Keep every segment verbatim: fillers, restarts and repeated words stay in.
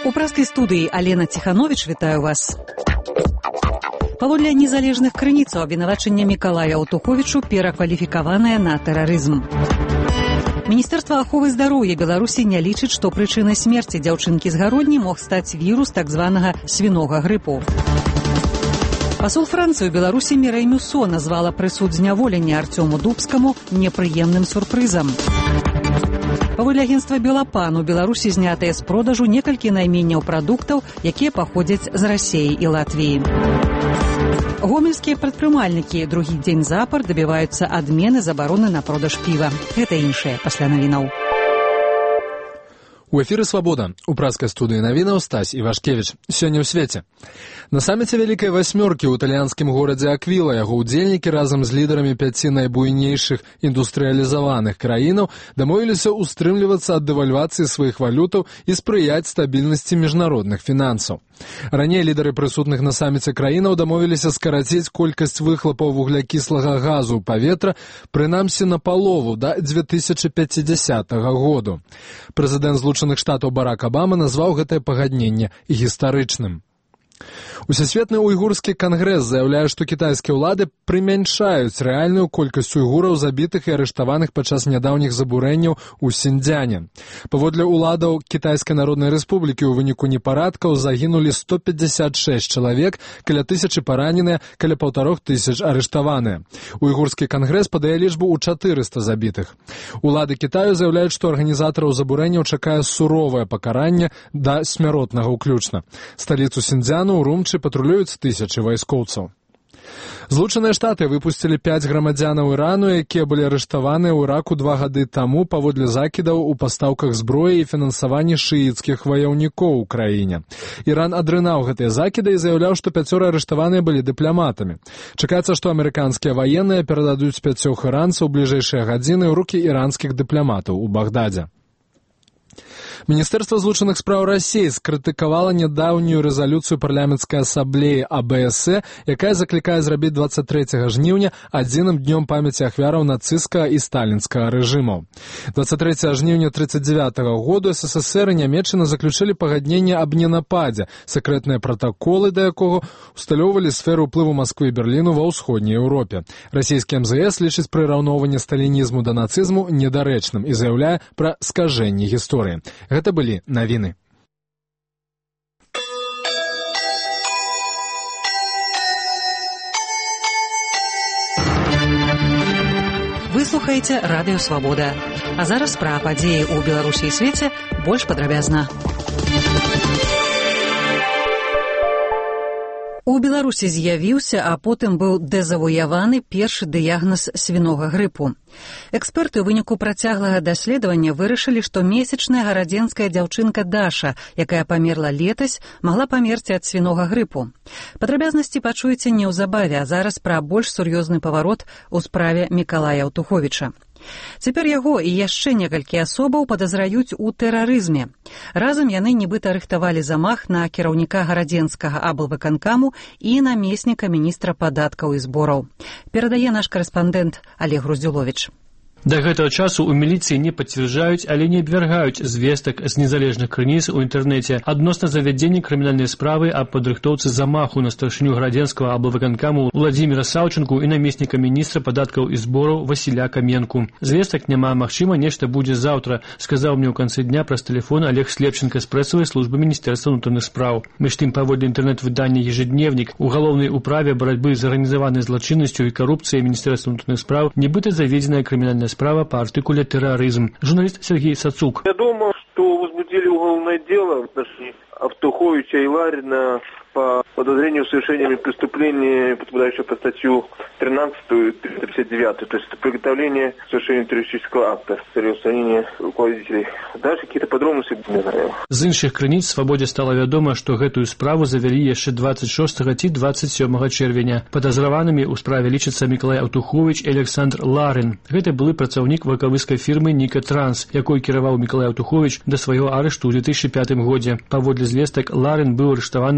У праскай студыі Алена Ціхановіч, вітаю вас. Паводле незалежных крыніцаў абвінавачанне Мікалая Аўтуховічу перакваліфікаванае на тэрарызм. Міністэрства аховы здароўя Беларусі не лічыць, што прычынай смерці дзяўчынкі з Гародні мог стаць вірус так званага свінога грыпу. Пасол Францыі ў Беларусі Мірэй Мюсо назвала прысуд зняволення Арцёму Дубскаму непрыемным сюрпрызам. Паводле агенцтва «Белапан» у Беларусі знятыя з продажу некалькі найменняў прадуктаў, якія паходзяць з Расіі і Латвіі. Гомельскія прадпрымальнікі другі дзень запар дабіваюцца адмены забароны на продаж піва. Гэта іншае пасля навінаў. У эфіры «Свабода». У праскай студыі навінаў Стась Івашкевіч. Сёння ў свеце. На саміце Вялікай Васьмёркі ў італьянскім горадзе Аквіла яго ўдзельнікі разам з лідарамі пяці найбуйнейшых індустрыялізаваных краінаў дамовіліся ўстрымлівацца ад дэвальвацыі сваіх валютаў і спрыяць стабільнасці міжнародных фінансаў. Раней лідары прысутных на саміце краінаў дамовіліся скараціць колькасць выхлапаў вуглякіслага газу ў паветра прынамсі на палову да дзве тысячы пяцідзясятага году. Прэзідэнт Злучаных Штатаў Барак Абама назваў гэтае пагадненне гістарычным. Усесветны уйгурскі кангрэс заяўляе, што кітайскія ўлады прымяншаюць рэальную колькасць уйгураў забітых і арыштаваных падчас нядаўніх забурэнняў у Сіньцзяне. Паводле ўладаў Кітайскай Народнай Рэспублікі ў выніку непарадкаў загінулі сто пятьдесят шесть чалавек, каля тысячы параненыя, каля паўтарох тысяч арыштаваныя. Уйгурскі кангрэс падае лічбу ў чатырыста забітых. Улады Кітаю заяўляюць, што арганізатараў забурэнняў чакае суровае пакаранне да смяротнага ўключна. Сталіцу Сіньцзяну ў Румчы патрулююць тысячы вайскоўцаў. Злучаныя Штаты выпусцілі пяць грамадзянаў Ірану, якія былі арыштаваныя ў Іраку два гады таму паводле закідаў у пастаўках зброі і фінансаванні шыіцкіх ваяўнікоў у краіне. Іран адрынаў гэтыя закіды і заяўляў, што пяцёра арыштаваныя былі дыпламатамі. Чакаецца, што амерыканскія ваенныя перададуць пяцёх іранцаў у бліжэйшыя гадзіны ў рукі іранскіх дыпламатаў у Багдадзе. Міністэрства злучаных спраў Расіі скрытыкавала нядаўнюю рэзалюцыю парламенцкай асамблеі А Бэ Эс Э, якая заклікае зрабіць дваццаць трэцяга жніўня адзіным днём памяці ахвяраў нацысцкага і сталінскага рэжымаў. дваццаць трэцяга жніўня трыццаць дзявятага году Эс Эс Эс Эр і Нямецчына заключылі пагадненне аб ненападзе, сакрэтныя пратаколы да якога усталёўвалі сферу ўплыву Масквы і Берліну ва ўсходняй Еўропе. Расійскі эм зэ эс лічыць прыраўноўванне сталінізму да нацызму недарэчным і заяўляе пра скажэнне гісторыі. Гэта былі навіны. Вы слухаеце радыё «Свабода». А зараз пра падзеі ў Беларусі і свеце больш падрабязна. У Беларусі з'явіўся, а потым быў дэзавуяваны першы дыягназ свінога грыпу. Эксперты ў выніку працяглага даследавання вырашылі, што месячная гарадзенская дзяўчынка Даша, якая памерла летась, магла памерці ад свінога грыпу. Падрабязнасці пачуеце неўзабаве, а зараз пра больш сур'ёзны паварот у справе Мікалая Аўтуховіча. Цяпер яго і яшчэ некалькі асобаў падазраюць у тэрарызме. Разам яны нібыта рыхтавалі замах на кіраўніка гарадзенскага аблвыканкаму і намесніка міністра падаткаў і збораў. Перадае наш карэспандэнт Олег Груздзюловіч. До гэтага часу у міліцыі не пацвярджаюць, але не абвяргаюць звестак з незалежных крыніц у інтэрнэце адносна завядзення крымінальнай справы аб падрыхтоўцы замаху на старшыню гарадзенскага аблвыканкаму Владзіміра Саўчынку і намесніка міністра падаткаў і збораў Васіля Каменку. Звестак няма, магчыма, нешта будзе заўтра, сказаў мне ў канцы дня праз тэлефон Олег Слепченко з прэсавай службы Міністэрства ўнутраных спраў. Між тым, паводле інтэрнэт-выдання «Ежедневнік», у галоўнай управе барацьбы з арганізаванай злачыннасцю і карупцыяй Міністэрства ўнутраных спраў нібыта заведзеная крымінальная справа по артикуле «Терроризм». Журналист Сергей Сацук. Я думаю, что возбудили уголовное дело в отношении Аўтуховича и Ларина по подозрению в совершении преступления, подпадающего по статью тринадцатую пятьдесят девятую, то есть это приготовление к совершению террористического акта с целью устранения руководителей. Дальше какие-то подробности не знаю. З іншых крыніц «Свабодзе» стала вядома, што гэтую справу завялі яшчэ двадцать шостага ці двадцать сёмага чэрвеня. Падазраванымі ў справе лічацца Мікалай Аўтуховіч і Александр Ларин. Гэта былы працаўнік вакавыскай фірмы «Ніка Транс», якой кіраваў Мікалай Аўтуховіч да свайго арышту ў две тысячы пятым годзе. Паводле звестак, Ларин быў арыштаваны летась на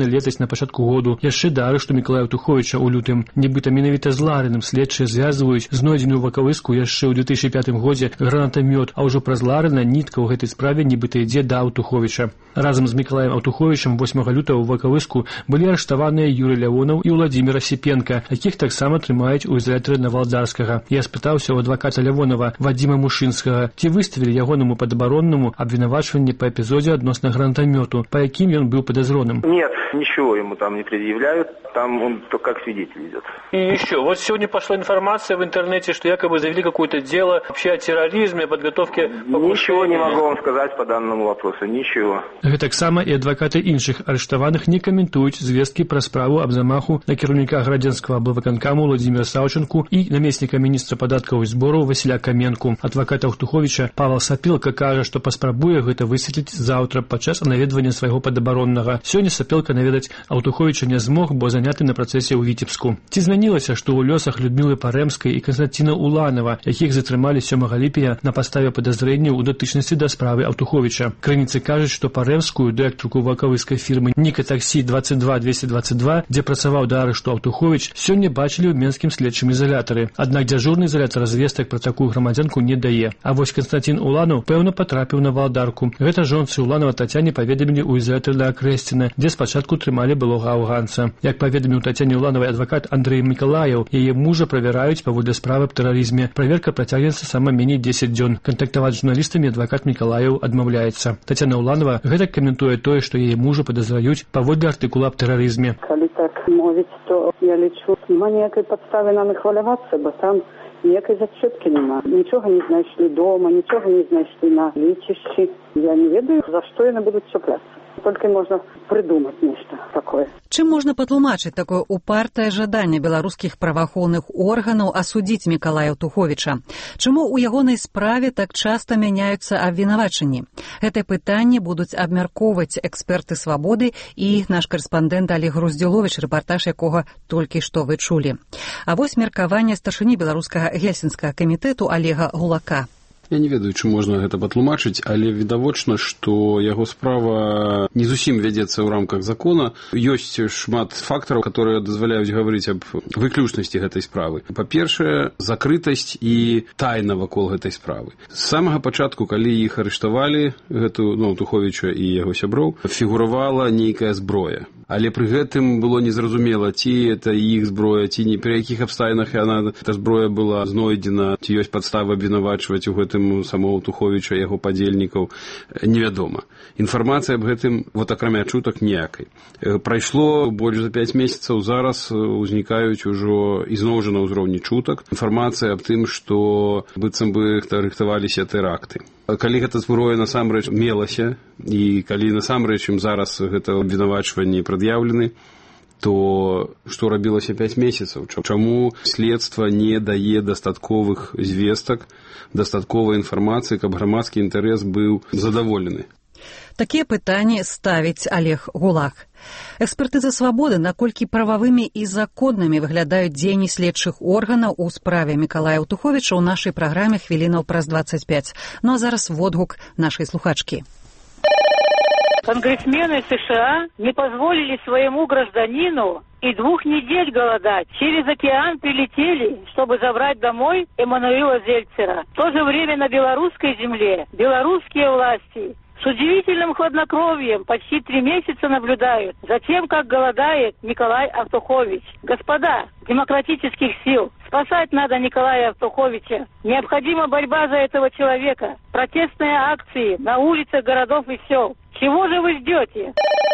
пачатку году. Яшчэ да арышту Мікалая Аўтуховіча ў лютым. Нібыта менавіта з Ларыным следчыя звязваюць знойдзены ў Вакавыску яшчэ ў две тысячы пятым годзе гранатамёт, а ўжо праз Ларына нітка ў гэтай справе нібыта ідзе да Аўтуховіча. Разам з Мікалаем Аўтуховічам восьмага лютага ў Вакавыску былі арыштаваныя Юрый Лявонаў і Владзімір Асіпенка, якіх таксама трымаюць у изолятары Навалдарскага. Я спытаўся ў адваката Лявонава Вадзіма Мушынскага, ці выставілі ягонаму падабароннаму абвінавачванне па эпізодзе адносна гранатамёту, па якім ён был подозренным. Нет, ничего ему там не предъявляют, там он только как свидетель идет. И еще, вот сегодня пошла информация в интернете, что якобы завели какое-то дело вообще о терроризме, о подготовке покушения. Ничего не могу вам сказать по данному вопросу, ничего. Гэтаксама і адвакаты іншых арыштаваных не каментуюць звесткі пра справу аб замаху на кіраўніка градзенскага аблвыканкаму Владзіміра Саўчанку і намесніка міністра падаткаў і збораў Васіля Каменку. Адвакат Аўтуховіча Павел Сапелка кажа, што паспрабуе гэта высветліць заўтра падчас наведвання свайго падабароннага. Сёння Сапелка наведаць Аўтуховіча не змог, бо заняты на працэсе ў Віцебску. Ці змянілася, што ў лёсах Людмілы Парэмскай і Канстанціна Уланова, якіх затрымалі сёмага ліпеня на падставе падазрэнняў у датычнасці да справы Аўтуховіча. Крыніцы кажуць, што Парэмскую, дырэктарку вакавыскай фірмы Ніка Таксі двадцать два двести двадцать два, дзе працаваў да арышту Аўтуховіч, сёння бачылі ў менскім следчым ізалятары. Аднак дзяжурны ізалятар звестак пра такую грамадзянку не дае. А вось Канстанцін Уланаў, пэўна, патрапіў на валдарку. Гэта жонцы Уланова Тацяне паведамілі ў ізалятары да Акрэсціна, дзе спачатку трымалі былога афганца. Як паведаміў Тацяне Улановай адвакат Андрэй Мікалаяў, яе мужа правяраюць паводле справы аб тэрарызме. Праверка працягнецца сама меней дзесяць дзён. Кантактаваць з журналістамі адвакат Мікалаяў адмаўляецца. Тацяна Уланова гэтак каментуе тое, што яе мужа падазраюць паводле артыкула аб тэрарызме. Калі так мовіць, то я лічу, нема ніякай падставы нам і хвалявацца, бо там ніякай зачэпкі няма. Нічога не знайшлі дома, нічога не знайшлі на лічышчы. Я не ведаю, за што яны будуць чапляцца. Толькі можна прыдумаць нешта такое. Чым можна патлумачыць такое упартае жаданне беларускіх праваахоўных органаў асудзіць Мікалая Аўтуховіча? Чаму ў ягонай справе так часта мяняюцца абвінавачанні? Гэтае пытанне будуць абмяркоўваць эксперты «Свабоды» і наш карэспандэнт Олег Груздзіловіч, рэпартаж якога толькі што вы чулі. А вось меркаванне старшыні беларускага гельсінскага камітэту Олега Гулака. Я не ведаю, чым можна гэта патлумачыць, але відавочна, што яго справа не зусім вядзецца ў рамках закона. Ёсць шмат фактараў, которые дазваляюць гаварыць аб выключнасці гэтай справы. Па-першае, закрытасць і тайна вакол гэтай справы. З самага пачатку, калі іх арыштавалі, гэту, ну, Аўтуховіча і яго сяброў, фігуравала нейкая зброя. Але пры гэтым было незразумела, ці это іх зброя, ці не, пры якіх абставінах яна, эта зброя была знойдзена, ці ёсць падставы абвінавачваць у гэтым самого Аўтуховіча, яго падзельнікаў, невядома. Інфармацыя аб гэтым, вот акрамя чутак, ніякай. Прайшло больш за пяць месяцаў, зараз узнікаюць ужо ізноў жа на ўзроўні чутак. Інфармацыя аб тым, што быццам бы рыхтаваліся тэракты. Калі гэта зброя насамрэч мелася, і калі насамрэч ім зараз гэта абвінавачванні прад'яўлены, то што рабілася пяць месяцаў? Чаму следства не дае дастатковых звестак, дастатковай інфармацыі, каб грамадскі інтарэс быў задаволены? Такія пытанні ставіць Олег Гулак. Экспертыза «Свабоды», наколькі прававымі і законнымі выглядаюць дзеянні следчых органаў у справе Мікалая Аўтуховіча ў нашай праграме хвілінаў праз двадцать пять. Ну а зараз водгук нашай слухачкі. Конгрессмены США не позволили своему гражданину и двух недель голодать. Через океан прилетели, чтобы забрать домой Эммануила Зельцера. В то же время на белорусской земле белорусские власти с удивительным хладнокровием почти три месяца наблюдают за тем, как голодает Микалай Аўтухович. Господа демократических сил, спасать надо Николая Аўтуховича. Необходима борьба за этого человека. Протестные акции на улицах городов и сел. Чего же вы ждете?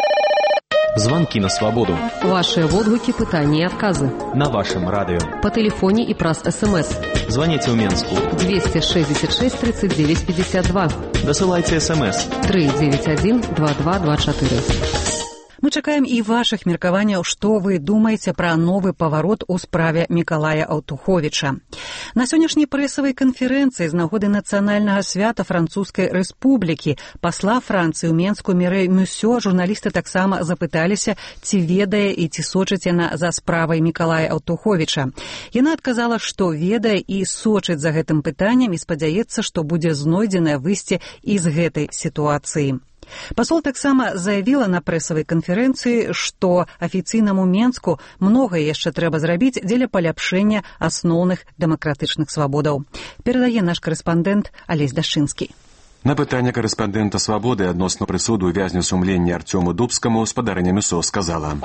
Звонки на свободу. Ваши водгуки, пытания и отказы. На вашем радио. По телефоне и праз СМС. Звоните в Менску. двести шестьдесят шесть тридцать девять пятьдесят два. Досылайте СМС. три девять один два два два четыре. Мы чакаем і вашых меркаванняў, што вы думаеце пра новы паварот у справе Мікалая Аўтуховіча. На сённяшняй прэсавай канферэнцыі з нагоды нацыянальнага свята Французскай рэспублікі пасла Францыі ў Менску Мірэй Мюсё журналісты таксама запыталіся, ці ведае і ці сочыць яна за справай Мікалая Аўтуховіча. Яна адказала, што ведае і сочыць за гэтым пытаннем і спадзяецца, што будзе знойдзенае выйсце і з гэтай сітуацыі. Пасол таксама заявіла на прэсавай канферэнцыі, што афіцыйнаму Менску многае яшчэ трэба зрабіць дзеля паляпшэння асноўных дэмакратычных свабодаў. Перадае наш карэспандэнт Алесь Дашынскі. На пытанне карэспандэнта «Свабоды» адносна прысуду вязню сумлення Артёму Дубскаму спадарня МСО сказала.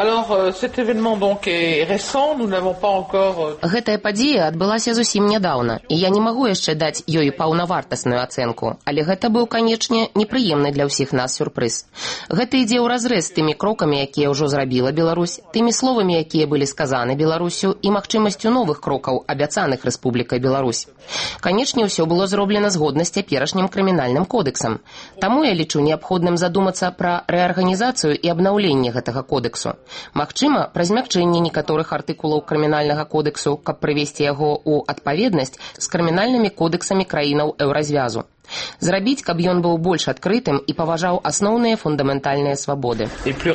Гэтая падзея адбылася зусім нядаўна, і я не магу яшчэ даць ёй паўнавартасную ацэнку, але гэта быў, канечне, непрыемны для ўсіх нас сюрпрыз. Гэта ідзе ў разрэз з тымі крокамі, якія ўжо зрабіла Беларусь, тымі словамі, якія былі сказаны Беларусю, і магчымасцю новых крокаў, абяцаных Рэспублікай Беларусь. Канечне, ўсё было зроблена згодна з цяперашнім крымінальным кодексам. Таму я лічу неабходным задумацца пра рэарганізацыю і абнаўленне гэтага кодексу. Магчыма, пра змякчэнне некаторых артыкулаў крымінальнага кодексу, каб прывесці яго ў адпаведнасць з крымінальнымі кодексамі краінаў еўразвязу. Зрабіць, каб ён быў больш адкрытым і паважаў асноўныя фундаментальныя свабоды.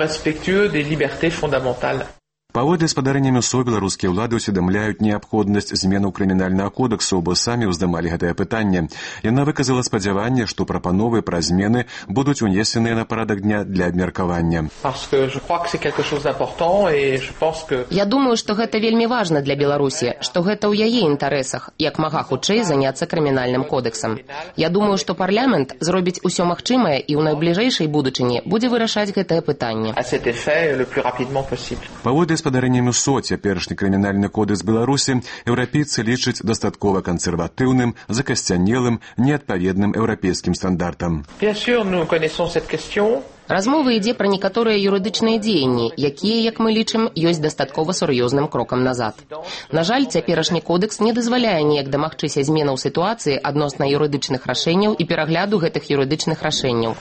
Паводле спадарэння МСО беларускія ўлады ўсведамляюць неабходнасць зменаў крымінальнага кодексу, бо самі ўздымалі гэтае пытанне. Яна выказала спадзяванне, што прапановы пра змены будуць унесеныя на парадак дня для абмеркавання. Я думаю, што гэта вельмі важна для Беларусі, што гэта ў яе інтарэсах, як мага хутчэй заняцца крымінальным кодексам. Я думаю, што парламент зробіць усё магчымае і ў найбліжэйшай будучыні будзе вырашаць гэтае пытанне. Паводле спадарэння МСО цяперашні крымінальны кодекс Беларусі еўрапейцы лічаць дастаткова кансерватыўным, закасцянелым, неадпаведным еўрапейскім стандартам. Размова ідзе пра некаторыя юрыдычныя дзеянні, якія, як мы лічым, ёсць дастаткова сур'ёзным крокам назад. На жаль, цяперашні кодекс не дазваляе неяк дамагчыся зменаў сітуацыі адносна юрыдычных рашэнняў і перагляду гэтых юрыдычных рашэнняў.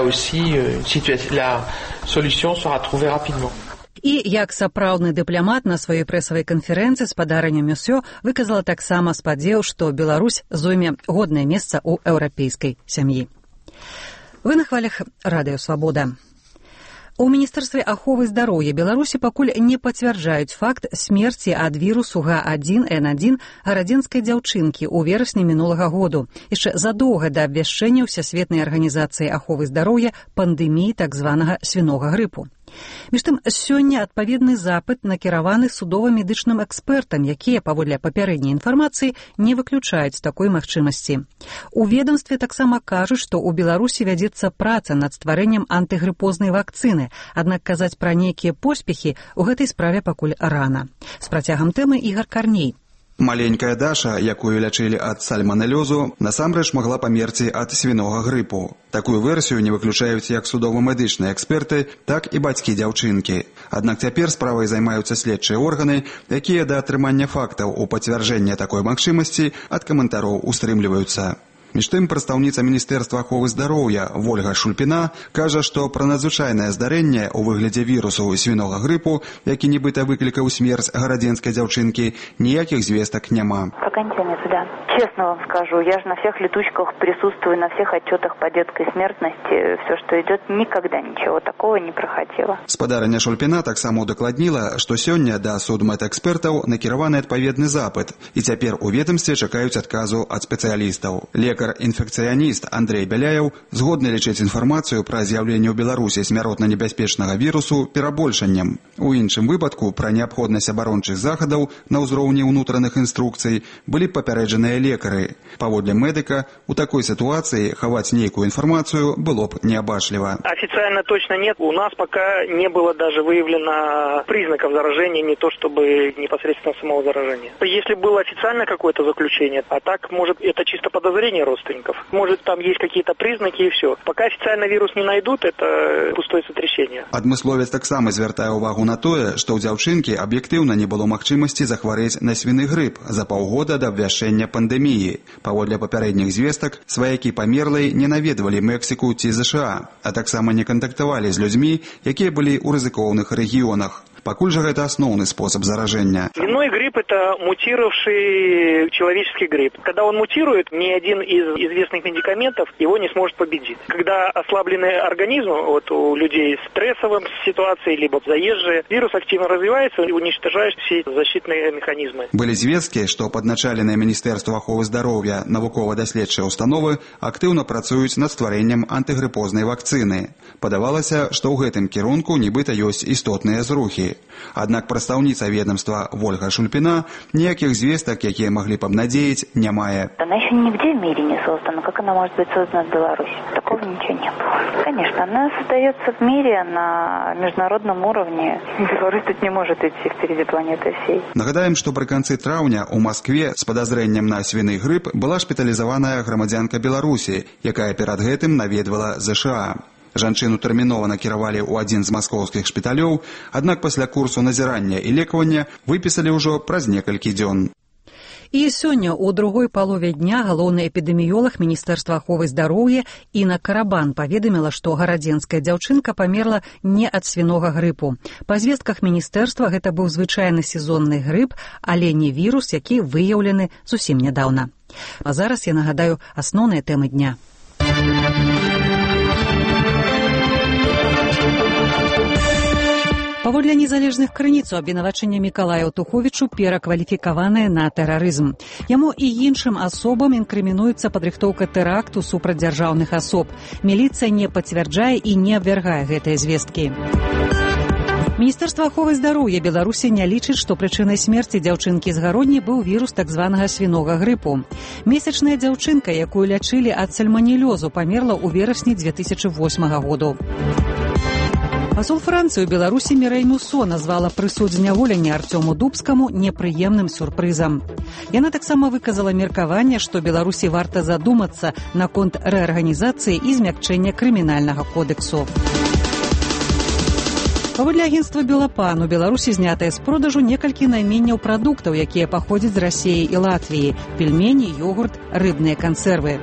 І як сапраўдны дыпламат на сваёй прэсавай канферэнцыі спадарня МСО выказала таксама спадзеў, што Беларусь зойме годнае месца ў еўрапейскай сям'і. Вы на хвалях радыё «Свабода». У Міністэрстве аховы здароўя Беларусі пакуль не пацвярджаюць факт смерці ад вірусу га адзін эн адзін гарадзенскай дзяўчынкі ў верасні мінулага году, яшчэ задоўга да абвяшчэння Всесветнай арганізацыі аховы здароўя пандэміі так званага свінога грыпу. Між тым, сёння адпаведны запыт накіраваны судова-медычным экспертам, якія, паводле папярэдняй інфармацыі, не выключаюць такой магчымасці. У ведамстве таксама кажуць, што ў Беларусі вядзецца праца над стварэннем антыгрыпознай вакцыны, аднак казаць пра нейкія поспехі ў гэтай справе пакуль рана. З працягам тэмы Ігар Карней. Маленькая Даша, якую лячылі ад сальманэлёзу, насамрэч магла памерці ад свінога грыпу. Такую версію не выключаюць як судова-медычныя эксперты, так і бацькі дзяўчынкі. Аднак цяпер справай займаюцца следчыя органы, якія да атрымання фактаў у пацвярджэння такой магчымасці ад каментароў устрымліваюцца. Між тым, прадстаўніца Міністэрства аховы здароўя Вольга Шульпіна кажа, што пра надзвычайнае здарэнне ў выглядзе вірусу свінога грыпу, які нібыта выклікаў смерць гарадзенскай дзяўчынкі, ніякіх звестак няма. Пока ничего нет, да. Честно вам скажу, я же на всех летучках присутствую, на всех отчетах по детской смертности. Все, что идет, никогда ничего такого не проходило. Спадарня Шульпіна таксама удакладніла, што сёння да судмэдэкспертаў накіраваны адпаведны запыт, і цяпер у ведамстве чакаюць адказу ад спецыялістаў. Лекар-інфекцыяніст Андрей Бяляеў згодны лічыць інфармацыю пра з'яўленне ў Беларусі смяротна небяспечнага вірусу перабольшаннем. У іншым выпадку пра неабходнасць абарончых захадаў на ўзроўні ўнутраных інструкцый былі папярэджаныя лекары. Паводле медыка, у такой ситуации хаваць нейкую информацию было бы необашлива. Официально точно нет. У нас пока не было даже выявлено признаков заражения, не то чтобы непосредственно самого заражения. Если было официально какое-то заключение, а так, может, это чисто подозрение родственников. Может, там есть какие-то признаки и все. Пока официально вирус не найдут, это пустое сотрясение. Адмысловец таксама звяртае увагу на тое, што ў дзяўчынкі аб'ектыўна не было магчымасці захварэць на свіны грып за паўгода да абвяшчэння пандэміі. Паводле папярэдніх звестак, сваякі памерлай не наведвалі Мексіку ці ЗША, а таксама не кантактавалі з людзьмі, якія былі ў рызыкоўных рэгіёнах. Пакуль жа гэта асноўны спосаб заражэння. Свиной грипп – это мутировавший человеческий грипп. Когда он мутирует, ни один из известных медикаментов его не сможет победить. Когда ослабленный организм вот, у людей с стрессовым ситуацией, либо заезжие, вирус активно развивается и уничтожает все защитные механизмы. Былі звесткі, што падначаленае Міністэрства аховы здароўя навукова-даследчыя установы актыўна працуюць над стварэннем антыгрыпознай вакцыны. Падавалася, што ў гэтым кірунку нібыта ёсць істотныя зрухі. Аднак прадстаўніца ведомства Ольга Шульпина ніякіх звестак, якія маглі б абнадзеяць, не мае. Она еще нигде в мире не создана. Как она может быть создана в Беларуси? Такого ничего не было. Конечно, она создается в мире на международном уровне. Беларусь тут не может идти впереди планеты всей. Нагадаем, што пры канцы траўня у Маскве з падазрэннем на свіны грып была шпіталізаваная грамадзянка Беларусі, якая перад гэтым наведвала ЗША. Жанчыну тэрмінова накіравалі ў адзін з маскоўскіх шпіталёў, аднак пасля курсу назірання і лекавання выпісалі ўжо праз некалькі дзён. І сёння у другой палове дня галоўны эпідэміёлаг Міністэрства аховы здароўя Інна Карабан паведаміла, што гарадзенская дзяўчынка памерла не ад свінога грыпу. Па звестках міністэрства гэта быў звычайны сезонны грып, але не вірус, які выяўлены зусім нядаўна. А зараз я нагадаю асноўныя тэмы дня. Паводле незалежных крыніц у абвінавачэння Мікалая Аўтуховічу перакваліфікаванае на тэрарызм. Яму і іншым асобам інкрымінуецца падрыхтоўка тэракту супраць дзяржаўных асоб. Міліцыя не пацвярджае і не абвяргае гэтыя звесткі. Міністэрства аховы здароўя Беларусі не лічыць, што прычынай смерці дзяўчынкі з гародні быў вірус так званага свінога грыпу. Месячная дзяўчынка, якую лячылі ад сальманелёзу, памерла ў верасні две тысячы восьмага году. Пасол Францыі ў Беларусі Мірэй Мусо назвала прысуд зняволення Артёму Дубскаму непрыемным сюрпрызам. Яна таксама выказала меркаванне, што Беларусі варта задумацца наконт рэарганізацыі і змякчэння крымінальнага кодексу. Паводле агенцтва «Белапан» у Беларусі знятыя з продажу некалькі найменняў прадуктаў, якія паходзяць з Расіі і Латвіі – пельмені, йогурт, рыбныя кансервы.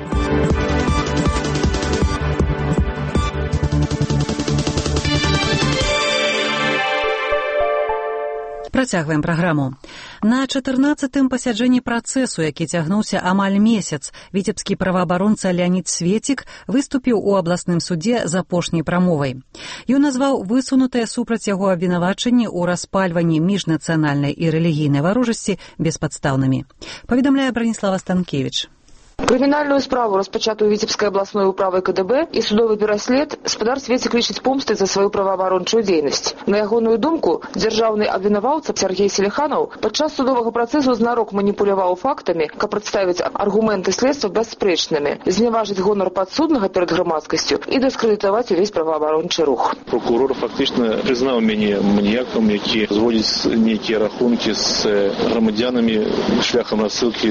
Працягваем праграму. На чатырнаццатым пасяджэнні працэсу, які цягнуўся амаль месяц, віцебскі праваабаронца Леонід Светік выступіў у абласным судзе з апошняй прамовай. Ён назваў высунутыя супраць яго абвінавачанні ў распальванні міжнацыянальнай і рэлігійнай варожасці беспадстаўнымі. Паведамляе Браніслава Станкевіч. Крымінальную справу, распачатую Віцебскай абласной управай КДБ, і судовы пераслед спадар Светік лічыць помстай за сваю праваабарончую дзейнасць. На ягоную думку, дзяржаўны абвінаваўца Сергей Селиханов падчас судовага працэсу знарок маніпуляваў фактамі, каб прадставіць аргументы следства бясспрэчнымі, зняважыць гонар падсуднага перад грамадскасцю і дыскрэдытаваць увесь праваабарончы рух. Прокурор фактычна прызнаў мяне маніякам, які зводзіць нейкія рахункі з грамадзянамі шляхам рассылкі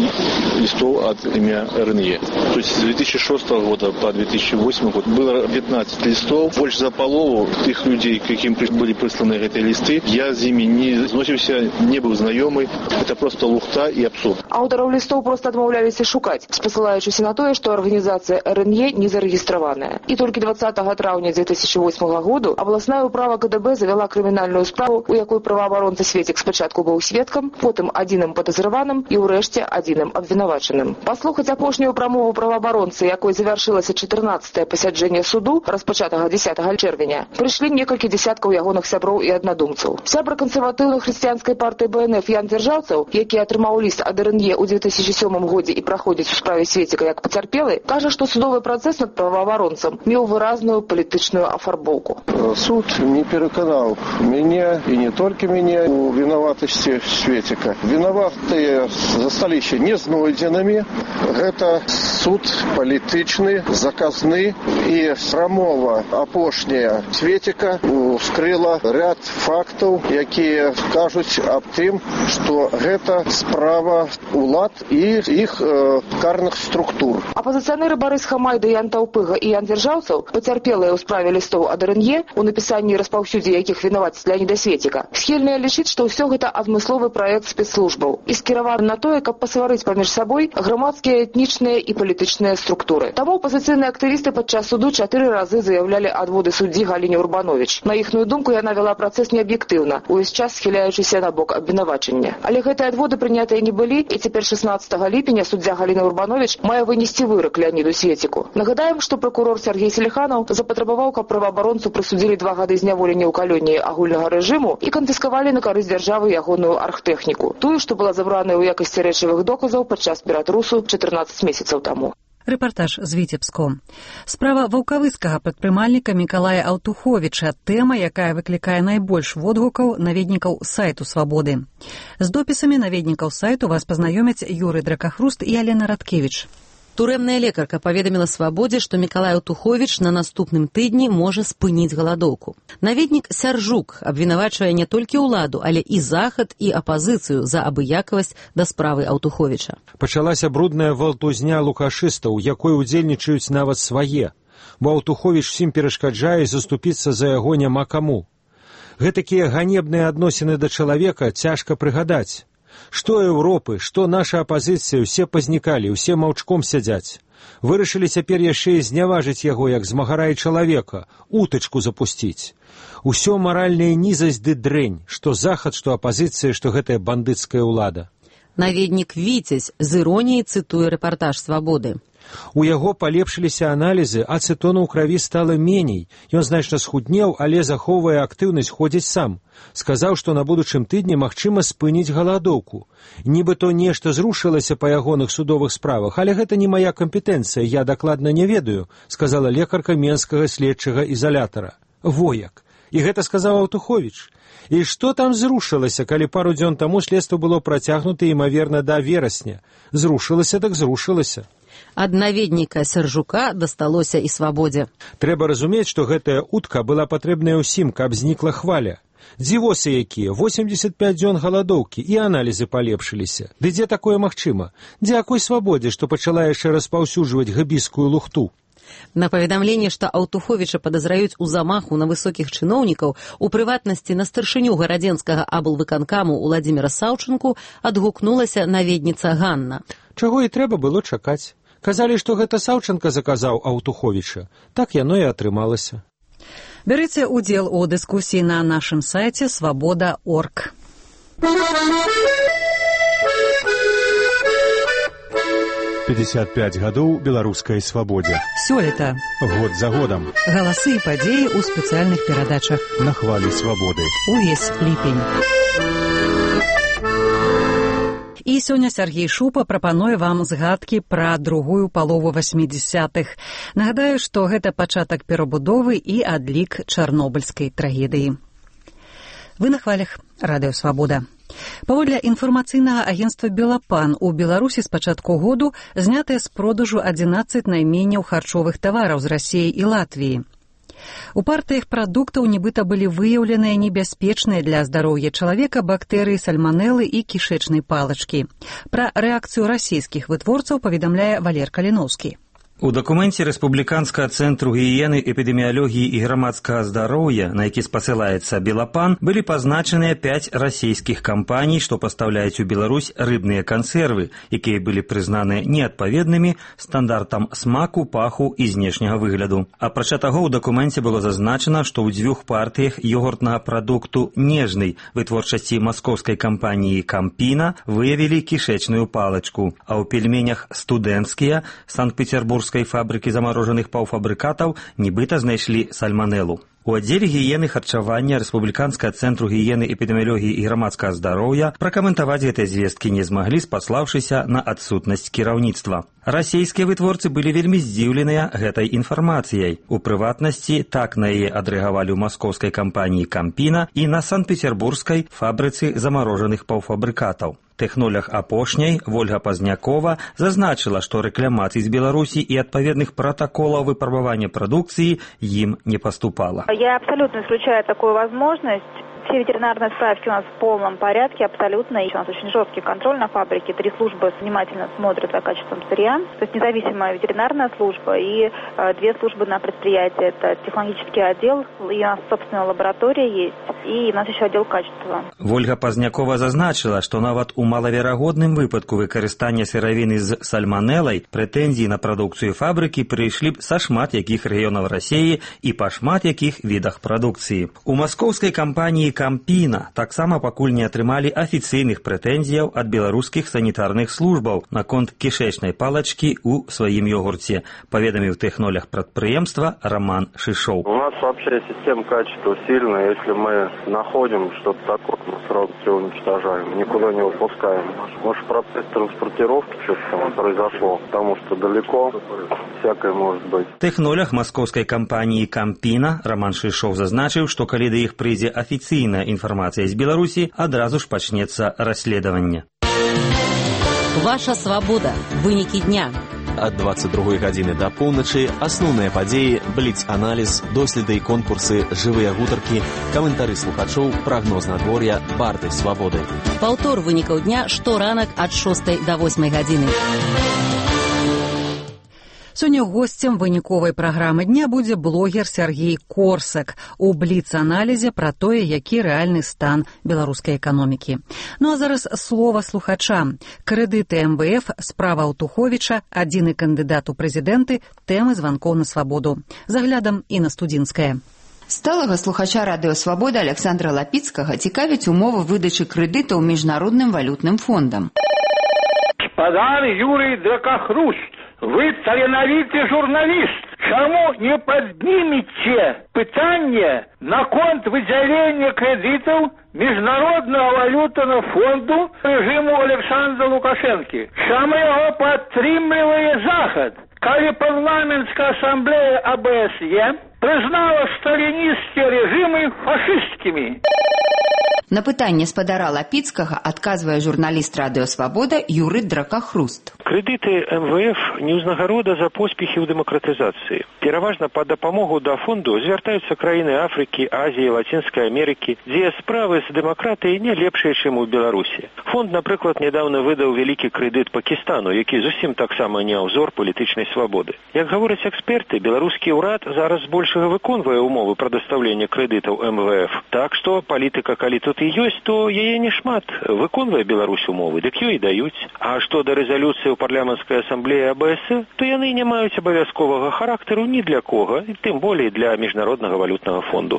лістов ад имя РНЕ. То есть с две тысячи шестого года по две тысячи восьмой год было пятнадцать листов. Больше за полову тех людей, каким были присланы эти листы, я с ними не зносился, не был знакомый. Это просто лухта и абсурд. Аўтараў листов просто адмаўляліся шукаць, спасылаючыся на тое, што арганізацыя РНЕ не зарэгістраваная. І толькі двадцатага траўня две тысячи восьмого году абласная управа КДБ завяла крымінальную справу, у якой праваабаронца Светік спачатку быў сведкам, потым адзіным падазраваным і ўрэшце адзіным абвінавачаным. Паслухаць апошнюю прамову праваабаронцы, якой завяршылася чатырнаццатае пасяджэнне суду, распачатага дзесятага чэрвеня, прыйшлі некалькі дзесяткаў ягоных сяброў і аднадумцаў. Сябра кансерватыўнай хрысціянскай партыі БНФ Ян Дзяржаўцаў, які атрымаў ліст ад РНЕ ў две тысячи сёмым годзе і праходзіць у справе Светіка як пацярпелы, кажа, што судовы працэс над праваабаронцам меў выразную палітычную афарбоўку. Суд не пераканаў мяне і не толькі мяне у вінаватасці Светіка. Вінаватыя засталіся не знойдзенымі. Гэта суд палітычны, заказны, і прамова апошняя Светіка ускрыла ряд фактаў, якія кажуць аб тым, што гэта справа улад і іх э, карных структур. Апазіцыянеры Барыс Хамайда, Ян Таўпыга і Ян Дзяржаўцаў, пацярпелыя ў справе лістоў ад РНЕ, у напісанні і распаўсюдзе якіх вінаваціць Леоніда Светіка, схільныя лічыць, што ўсё гэта адмысловы праект спецслужбаў і скіраваны на тое, каб пасварыць паміж сабой грамадскія грамадскія, этнічныя і палітычныя структуры. Таму апазіцыйныя актывісты падчас суду чатыры разы заявлялі адводы суддзі Галіне Урбанович. На іхную думку, яна вяла працэс неаб'ектыўна, увесь час схіляючыся на бок абвінавачання. Але гэтыя адводы прынятыя не былі, і цяпер шаснаццатага ліпеня суддзя Галіна Урбанович мае вынесці вырак Леаніду Светіку. Нагадаем, што прокурор Сергей Селиханов запатрабаваў, каб праваабаронцу прысудзілі два гады зняволення ў калоніі агульнага рэжыму і канфіскавалі на карысць дзяржавы ягоную архтэхніку, тую, што была забраная ў якасці рэчавых доказаў падчас ператрусу чатырнаццаць месяцаў таму. Рэпартаж з Віцебску. Справа ваўкавыскага прадпрымальніка Мікалая Аўтуховіча, тэма, якая выклікае найбольш водгукаў наведнікаў сайту «Свабоды». З допісамі наведнікаў сайту вас пазнаёмяць Юрый Дракахруст і Алена Радкевіч. Турэмная лекарка паведаміла «Свабодзе», што Мікалай Аўтуховіч на наступным тыдні можа спыніць галадоўку. Наведнік Сяржук абвінавачвае не толькі ўладу, але і захад, і апазіцыю за абыякавасць да справы Аўтуховіча. Пачалася брудная валтузня лукашыстаў, якой удзельнічаюць нават свае, бо Аўтуховіч усім перашкаджае, заступіцца за яго няма каму. Гэтакія ганебныя адносіны да чалавека цяжка прыгадаць. Што Еўропы, што наша апазіцыя, усе пазнікалі, усе маўчком сядзяць. Вырашылі цяпер яшчэ і зняважыць яго, як змагара і чалавека, утачку запусціць. Усё маральная нізасць ды дрэнь, што захад, што апазіцыя, што гэтая бандыцкая ўлада. Наведнік Віцязь з іроніяй цытуе рэпартаж «Свабоды». У яго палепшыліся аналізы, ацэтону ў краві стала меней. Ён значна схуднеў, але захоўвае актыўнасць, ходзіць сам. Сказаў, што на будучым тыдні магчыма спыніць галадоўку. Нібыто нешта зрушылася па ягоных судовых справах, але гэта не мая кампетэнцыя, я дакладна не ведаю, сказала лекарка менскага следчага ізалятара. Вояк. І гэта сказаў Аўтуховіч. І што там зрушылася, калі пару дзён таму следства было працягнута, імаверна, да верасня? Зрушылася, так зрушылася. Ад наведніка Сяржука дасталося і «Свабодзе». Трэба разумець, што гэтая утка была патрэбная ўсім, каб знікла хваля. Дзівосы якія, восемьдесят пять дзён галадоўкі, і аналізы палепшыліся. Ды дзе такое магчыма? Дзякуй «Свабодзе», што пачала яшчэ распаўсюджваць габійскую лухту. На паведамленне, што Аўтуховіча падазраюць у замаху на высокіх чыноўнікаў, у прыватнасці на старшыню гарадзенскага аблвыканкаму Уладзіміра Саўчынку, адгукнулася наведніца Ганна. Чаго і трэба было чакаць. Казалі, што гэта Саўчынка заказаў Аўтуховіча. Так яно і атрымалася. Бярыце ўдзел у дыскусіі на нашым сайце свабода точка орг. пятьдесят пять гадоў беларускай свабодзе. Сёлета. Год за годам. Галасы і падзеі ў спецыяльных перадачах. На хвалі свабоды. Увесь ліпень. І сёння Сергей Шупа прапануе вам згадкі пра другую палову васьмідзесятых. Нагадаю, што гэта пачатак перабудовы і адлік чарнобыльскай трагедыі. Вы на хвалях. Радыё Свабода. Паводле інфармацыйнага агенцтва «Белапан», у Беларусі з пачатку году знятыя з продажу адзінаццаць найменняў харчовых тавараў з Расіі і Латвіі. У партыях прадуктаў нібыта былі выяўленыя небяспечныя для здароўя чалавека бактэрыі сальманелы і кішэчнай палачкі. Пра рэакцыю расійскіх вытворцаў паведамляе Валер Каліноўскі. У дакуменце Рэспубліканскага цэнтру гігіены, эпідэміялогіі і грамадскага здароўя, на які спасылаецца «Белапан», былі пазначаныя пяць расійскіх кампаній, што пастаўляюць у Беларусь рыбныя кансервы, якія былі прызнаны неадпаведнымі стандартам смаку, паху і знешняга выгляду. Апрача таго, у дакуменце было зазначана, што ў дзвюх партыях ёгуртнага прадукту нежнай вытворчасці маскоўскай кампаніі «Кампіна» выявілі кішэчную палачку, а ў пельменях «Студэнцкія» Санкт-Петербургскай фабрыкі замарожаных паўфабрыкатаў нібыта знайшлі сальманелу. У аддзеле гігіены харчавання Рэспубліканскага цэнтру гігіены, эпідэміялогіі і грамадскага здароўя пракаментаваць гэтыя звесткі не змаглі, спаслаўшыся на адсутнасць кіраўніцтва. Расійскія вытворцы былі вельмі здзіўленыя гэтай інфармацыяй. У прыватнасці так на яе адрэагавалі ў маскоўскай кампаніі «Кампіна» і на Санкт-Петербургскай фабрыцы замарожаных паўфабрыкатаў. Тэхнолаг апошняй, Вольга Пазнякова, зазначыла, што рэкламацый з Беларусі і адпаведных протоколаў выпрабавання прадукцыі ім не поступало. Я абсолютно исключаю такую возможность. Все ветеринарные справки у нас в полном порядке, абсолютно. И у нас очень жесткий контроль на фабрике. Три службы внимательно смотрят за качеством сырья. То есть независимая ветеринарная служба и э, две службы на предприятии. Это технологический отдел, и у нас собственная лаборатория есть. и у нас еще отдел качества. Вольга Пазнякова зазначила, што нават у малаверагодным выпадку выкарыстання сыравіны з сальманелай прэтэнзіі на прадукцыю фабрыкі прыйшлі б са шмат якіх рэгіёнаў Расіі і па шмат якіх відах прадукцыі. У маскоўскай кампаніі «Кампіна» таксама пакуль не атрымалі афіцыйных прэтэнзіяў ад беларускіх санітарных службаў наконт кішэчнай палачкі ў сваім йогурце, паведаміў тэхнолог прадпрыемства Роман Шишоў. У нас вообще система качества сильная. Если мы находим что-то такое, мы сразу все уничтожаем, никуда не выпускаем. Может, процесс транспортировки что-то там произошло, потому что далеко всякое может быть. Тэхнолог маскоўскай кампаніі «Кампіна» Роман Шишоў зазначыў, што калі да іх прыйдзе афіцыйная інфармацыя з Беларусі, адразу ж пачнецца расследаванне. Ваша свабода. Вынікі дня. Ад двадцать другой гадзіны да поўначы асноўныя падзеі, бліц-аналіз, доследы і конкурсы, жывыя гутаркі, каментары слухачоў, прагноз надвор'я, барды свабоды. Паўтор вынікаў дня шторанак ад шостай да восьмай гадзіны. Сёння госцем выніковай праграмы дня будзе блогер Сергей Корсак у бліц-аналізе пра тое, які рэальны стан беларускай эканомікі. Ну а зараз слова слухачам. Крэдыты эм вэ эф, справа Аўтуховіча, адзіны кандыдат у прэзідэнты, тэмы званкоў на свабоду. Заглядам і на студзінскае. Сталага слухача радыё «Свабода» Александра Лапіцкага цікавіць умовы выдачы крэдытаў міжнародным валютным фондам. Спадар Юрий Дракахруст, вы таленавіты журналіст. Чаму не паднімеце пытанне наконт выдзялення крэдытаў міжнароднага валютнага фонду рэжыму Александра Лукашэнкі? Чаму яго падтрымлівае Захад, калі парламенцкая асамблея а бэ эс е прызнала сталінісцкія рэжымы фашысцкімі? На пытанне спадара Лапіцкага адказвае журналіст радыё «Свабода» Юрый Дракахруст. Крэдыты эм вэ эф не ўзнагарода за поспехі ў дэмакратызацыі. Пераважна па дапамогу да фонду звяртаюцца краіны Афрыкі, Азіі, Лацінскай Амерыкі, дзе справы з дэмакратыяй не лепшыя, чым у Беларусі. Фонд, напрыклад, нядаўна выдаў вялікі крэдыт Пакістану, які зусім таксама не ўзор палітычнай свабоды. Як гавораць эксперты, беларускі ўрад зараз збольшага выконвае ўмовы прадастаўлення крэдытаў эм вэ эф. Так што палітыка, калі тут і ёсць, то яе не шмат. Выконвае Беларусь умовы, дык ёй даюць. А што да рэзалюцыі ў парламенцкай асамблеі а бэ эс е, то яны не маюць абавязковага характару ні для кога, і тым болей для міжнароднага валютнага фонду.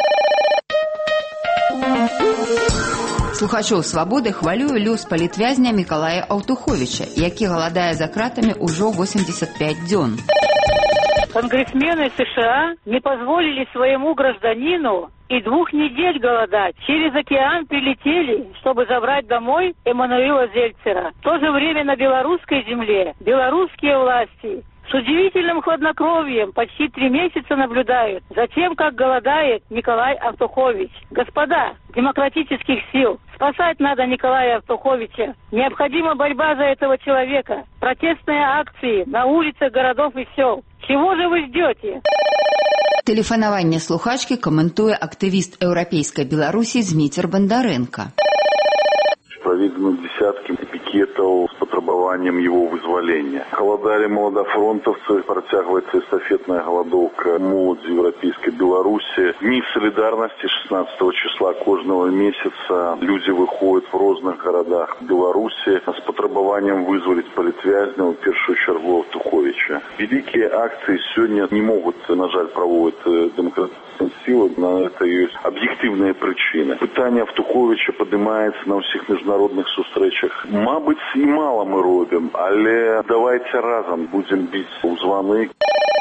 Слухачоў «Свабоды» хвалюе лёс палітвязня Мікалая Аўтуховіча, які галадае за кратамі ўжо восемьдесят пять дзён. Конгрессмены США не позволили своему гражданину и двух недель голодать. Через океан прилетели, чтобы забрать домой Эммануила Зельцера. В то же время на белорусской земле белорусские власти с удивительным хладнокровием почти три месяца наблюдают за тем, как голодает Николай Аўтухович. Господа демократических сил, спасать надо Николая Аўтуховича. Необходима борьба за этого человека. Протестные акции на улицах городов и сел. Чего же вы ждете? Тэлефанаванне слухачкі каментуе актывіст еўрапейскай Беларусі Зміцер Бандарэнка. Проведены десятки пикетов с потребованием его вызволения. Голодали молодофронтовцы, протягивается эстафетная голодовка молоди Европейской Беларуси. В дни солидарности шестнадцатого числа каждого месяца люди выходят в разных городах Беларуси с потребованием вызволить политвязня, в первую очередь Аўтуховича. Великие акции сегодня не могут, на жаль, проводить демократические силы, на это есть объективные причины. Питание Аўтуховича поднимается на всех международных сустрэчах. Мабыць, і мало мы робим, але давайте разом будем бить у звоны.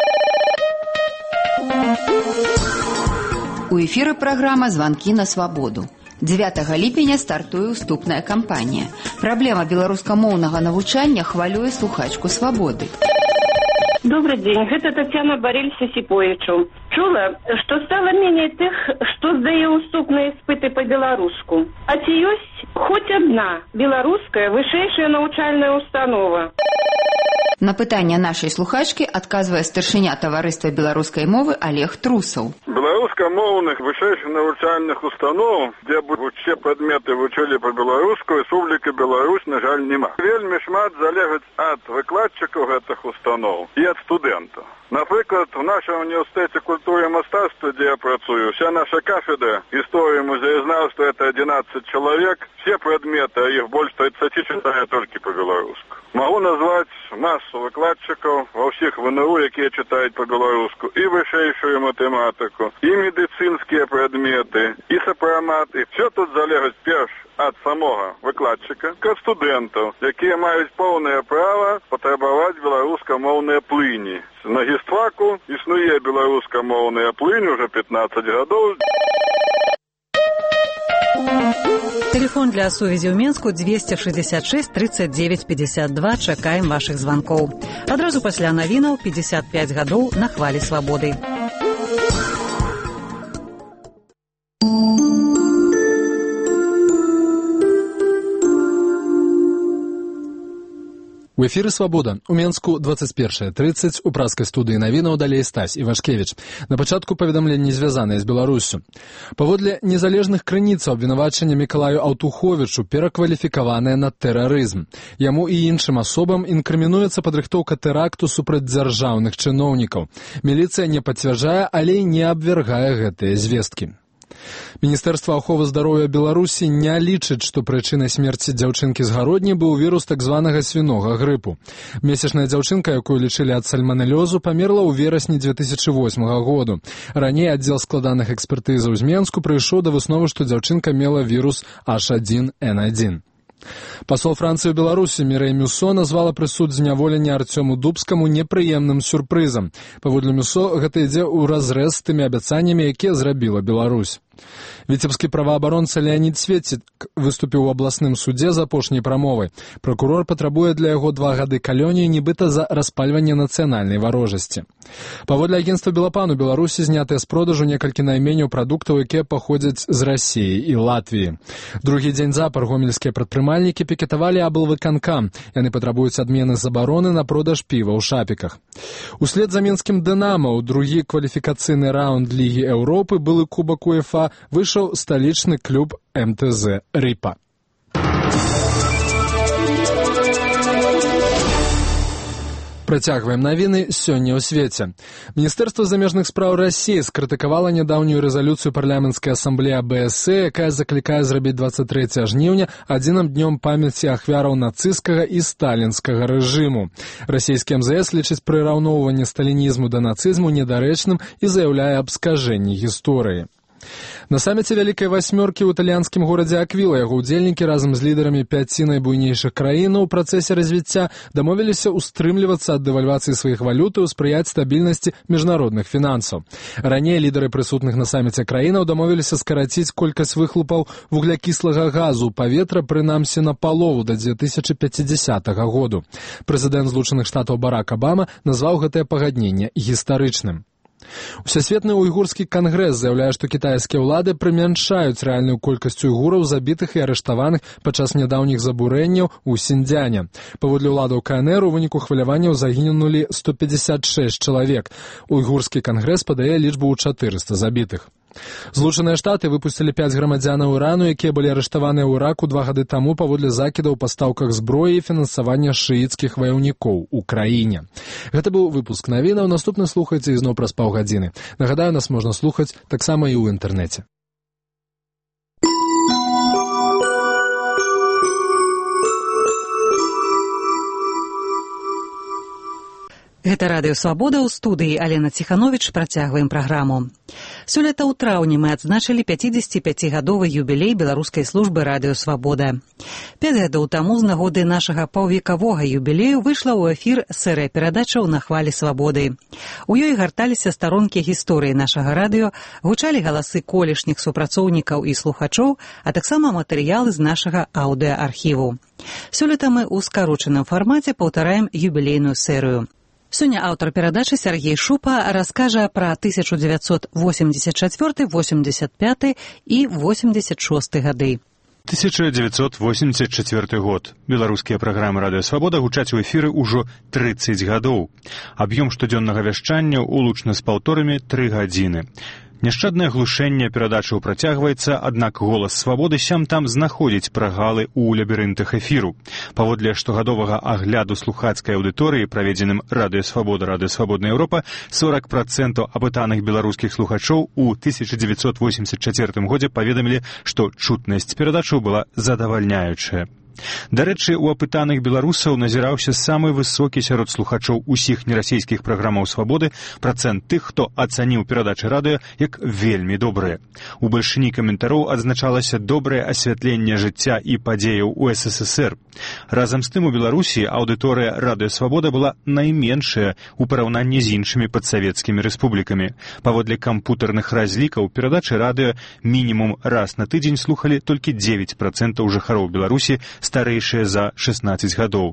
У эфіры праграма «Званкі на свабоду». дзевятага ліпеня стартуе уступная кампанія. Праблема беларускамоўнага навучання хвалюе слухачку «Свабоды». Добрый день, это Татьяна Борисовна Сиповичу. Чула, что стало менее тех, что сдае уступные испыты по-белоруску. А ці ёсць хоть одна белорусская вышэйшая навучальная установа. На пытанне нашай слухачкі адказвае старшыня таварыства беларускай мовы Олег Трусаў. Беларуская Беларускамоўных вышэйшых навучальных устаноў, дзе бы усе прадметы вучылі па-беларуску, Рэспубліка Беларусь, на жаль, нема. Вельмі шмат залежыць ад выкладчыкаў гэтых устаноў і ад студэнтаў. Напрыклад, у нашым універсітэце культуры і мастацтва, дзе я працую, вся наша кафедра гісторыі музеязнаўства — это одиннадцать чалавек, все прадметы, а іх больш тридцати чытае толькі па-беларуску. Могу назваць массу выкладчыкаў ва ўсіх ВНУ, якія чытаюць па-беларуску, і вышэйшую матэматыку, і медыцынскія прадметы, і сапрамат, і все тут залежыць перш ад самога выкладчыка, ад студэнтаў, якія маюць поўнае права патрабаваць беларускамоўныя плыні. На гістфаку існуе беларускамоўная плынь уже пятнадцать гадоў. Телефон для сувязі ў Менску двести шестьдесят шесть тридцать девять пятьдесят два. Чакаем вашых званкоў. Адразу пасля навінаў пятьдесят пять гадоў на хвалі свабоды. У эфіры «Свабода». У Менску двадцать первая тридцать, у праскай студыі навінаў далей Стась Івашкевіч. На пачатку паведамленні, звязаныя з Беларуссю. Паводле незалежных крыніцаў абвінавачанне Мікалаю Аўтуховічу перакваліфікаванае на тэрарызм. Яму і іншым асобам інкрымінуецца падрыхтоўка тэракту супраць дзяржаўных чыноўнікаў. Міліцыя не пацвярджае, але і не абвяргае гэтыя звесткі. Міністэрства аховы здароўя Беларусі не лічыць, што прычынай смерці дзяўчынкі з Гародні быў вірус так званага свінога грыпу. Месячная дзяўчынка, якую лічылі ад сальманэлёзу, памерла ў верасні две тысячи восьмага году. Раней аддзел складаных экспертызаў з Менску прыйшоў да высновы, што дзяўчынка мела вірус эйч один эн один. Пасол Францыі ў Беларусі Мірэй Мюсо назвала прысуд зняволення Арцёму Дубскаму непрыемным сюрпрызам. Паводле Мюсо, гэта ідзе ў разрэз з тымі абяцаннямі, якія зрабіла Беларусь. Віцебскі праваабаронца Леонід Светцік выступіў у абласным судзе з апошняй прамовай. Пракурор патрабуе для яго два гады калоніі, нібыта за распальванне нацыянальнай варожасці. Паводле агенцтва Белапан у Беларусі знятыя з продажу некалькі найменняў прадуктаў, якія паходзяць з Расіі і Латвіі. Другі дзень запар гомельскія прадпрымальнікі пікетавалі аблвыканкам. Яны патрабуюць адмены забароны на продаж піва ў шапіках. Услед за мінскім «Дынамо» ў другі кваліфікацыйны раунд Лігі Еўропы былы кубак УЕФА выйшаў сталічны клуб эм тэ зэ «Рыпа». Працягваем навіны сёння ў свеце. Міністэрства замежных спраў Расіі скрытыкавала нядаўнюю рэзалюцыю парламенцкай асамблеі а бэ эс э, якая заклікае зрабіць двадцать трэцяга жніўня адзіным днём памяці ахвяраў нацысцкага і сталінскага рэжыму. Расійскі эм зэ эс лічыць прыраўноўванне сталінізму да нацызму недарэчным і заяўляе аб скажэнні гісторыі. На саміце Вялікай васьмёркі ў італьянскім горадзе Аквіла яго ўдзельнікі разам з лідарамі пяці найбуйнейшых краін у працэсе развіцця дамовіліся ўстрымлівацца ад дэвальвацыі сваіх валют і спрыяць стабільнасці міжнародных фінансаў. Раней лідары прысутных на саміце краінаў дамовіліся скараціць колькасць выхлопаў вуглякіслага газу ў паветра прынамсі на палову да дзве тысячы пяцідзясятага году. Прэзідэнт Злучаных Штатаў Барак Абама назваў гэтае пагадненне гістарычным. Усесветны уйгурскі кангрэс заяўляе, што кітайскія ўлады прымяншаюць рэальную колькасць уйгураў забітых і арыштаваных падчас нядаўніх забурэнняў у Сіньцзяне. Паводле ўладаў ка эн эр у выніку хваляванняў загінулі сто пятьдесят шесть чалавек. Уйгурскі кангрэс падае лічбу ў чатырыста забітых. Злучаныя Штаты выпусцілі пяць грамадзянаў Ірану, якія былі арыштаваныя ў Іраку два гады таму паводле закідаў у пастаўках зброі і фінансавання шыіцкіх ваяўнікоў у краіне. Гэта быў выпуск навінаў. Наступны слухайце ізноў праз паўгадзіны. Нагадаю, нас можна слухаць таксама і ў інтэрнэце. Гэта радыё «Свабода», ў студыі Алена Ціхановіч. Працягваем праграму. Сёлета ў траўні мы адзначылі пяцідзесяціпяцігадовы юбілей беларускай службы радыё «Свабода». Пяць гадоў таму з нагоды нашага паўвекавога юбілею выйшла ў эфір серыя перадачаў «На хвалі свабоды». У ёй гарталіся старонкі гісторыі нашага радыё, гучалі галасы колішніх супрацоўнікаў і слухачоў, а таксама матэрыялы з нашага аўдыаархіву. Сёлета мы ў скарочаным фармаце паўтараем юбілейную серыю. Сёння аўтар перадачы Сяргей Шупа раскажа пра тысяча дзевяцьсот восемьдесят четвёрты, восемьдесят пяты і восемьдесят шосты гады. тысяча девятьсот восемьдесят четвёрты год. Беларускія праграмы радыё «Свабода» гучаць у эфіры ўжо тридцать гадоў. Аб'ём штодзённага вяшчання улучна з паўторамі тры гадзіны. Няшчаднае глушэнне перадачаў працягваецца, аднак голас свабоды сям-там знаходзіць прагалы ў лабірынтах эфіру. Паводле штогадовага агляду слухацкай аўдыторыі, праведзеным Радыё Свабода, Радыё Свабодная Еўропа, сорок процентаў апытаных беларускіх слухачоў у тысяча дзевяцьсот восемьдесят чацвёртым годзе паведамілі, што чутнасць перадачаў была задавальняючая. Дарэчы, у апытаных беларусаў назіраўся самы высокі сярод слухачоў усіх нерасійскіх праграмаў свабоды працэнт тых, хто ацаніў перадачы радыё як вельмі добрыя. У бальшыні каментароў адзначалася добрае асвятленне жыцця і падзеяў у эс эс эс эр. Разам з тым у Беларусі аўдыторыя Радыё Свабода была найменшая ў параўнанні з іншымі падсавецкімі рэспублікамі. Паводле кампутарных разлікаў перадачы радыё мінімум раз на тыдзень слухалі толькі дзевяць працэнтаў жыхароў Беларусі, старэйшыя за шэснаццаць гадоў.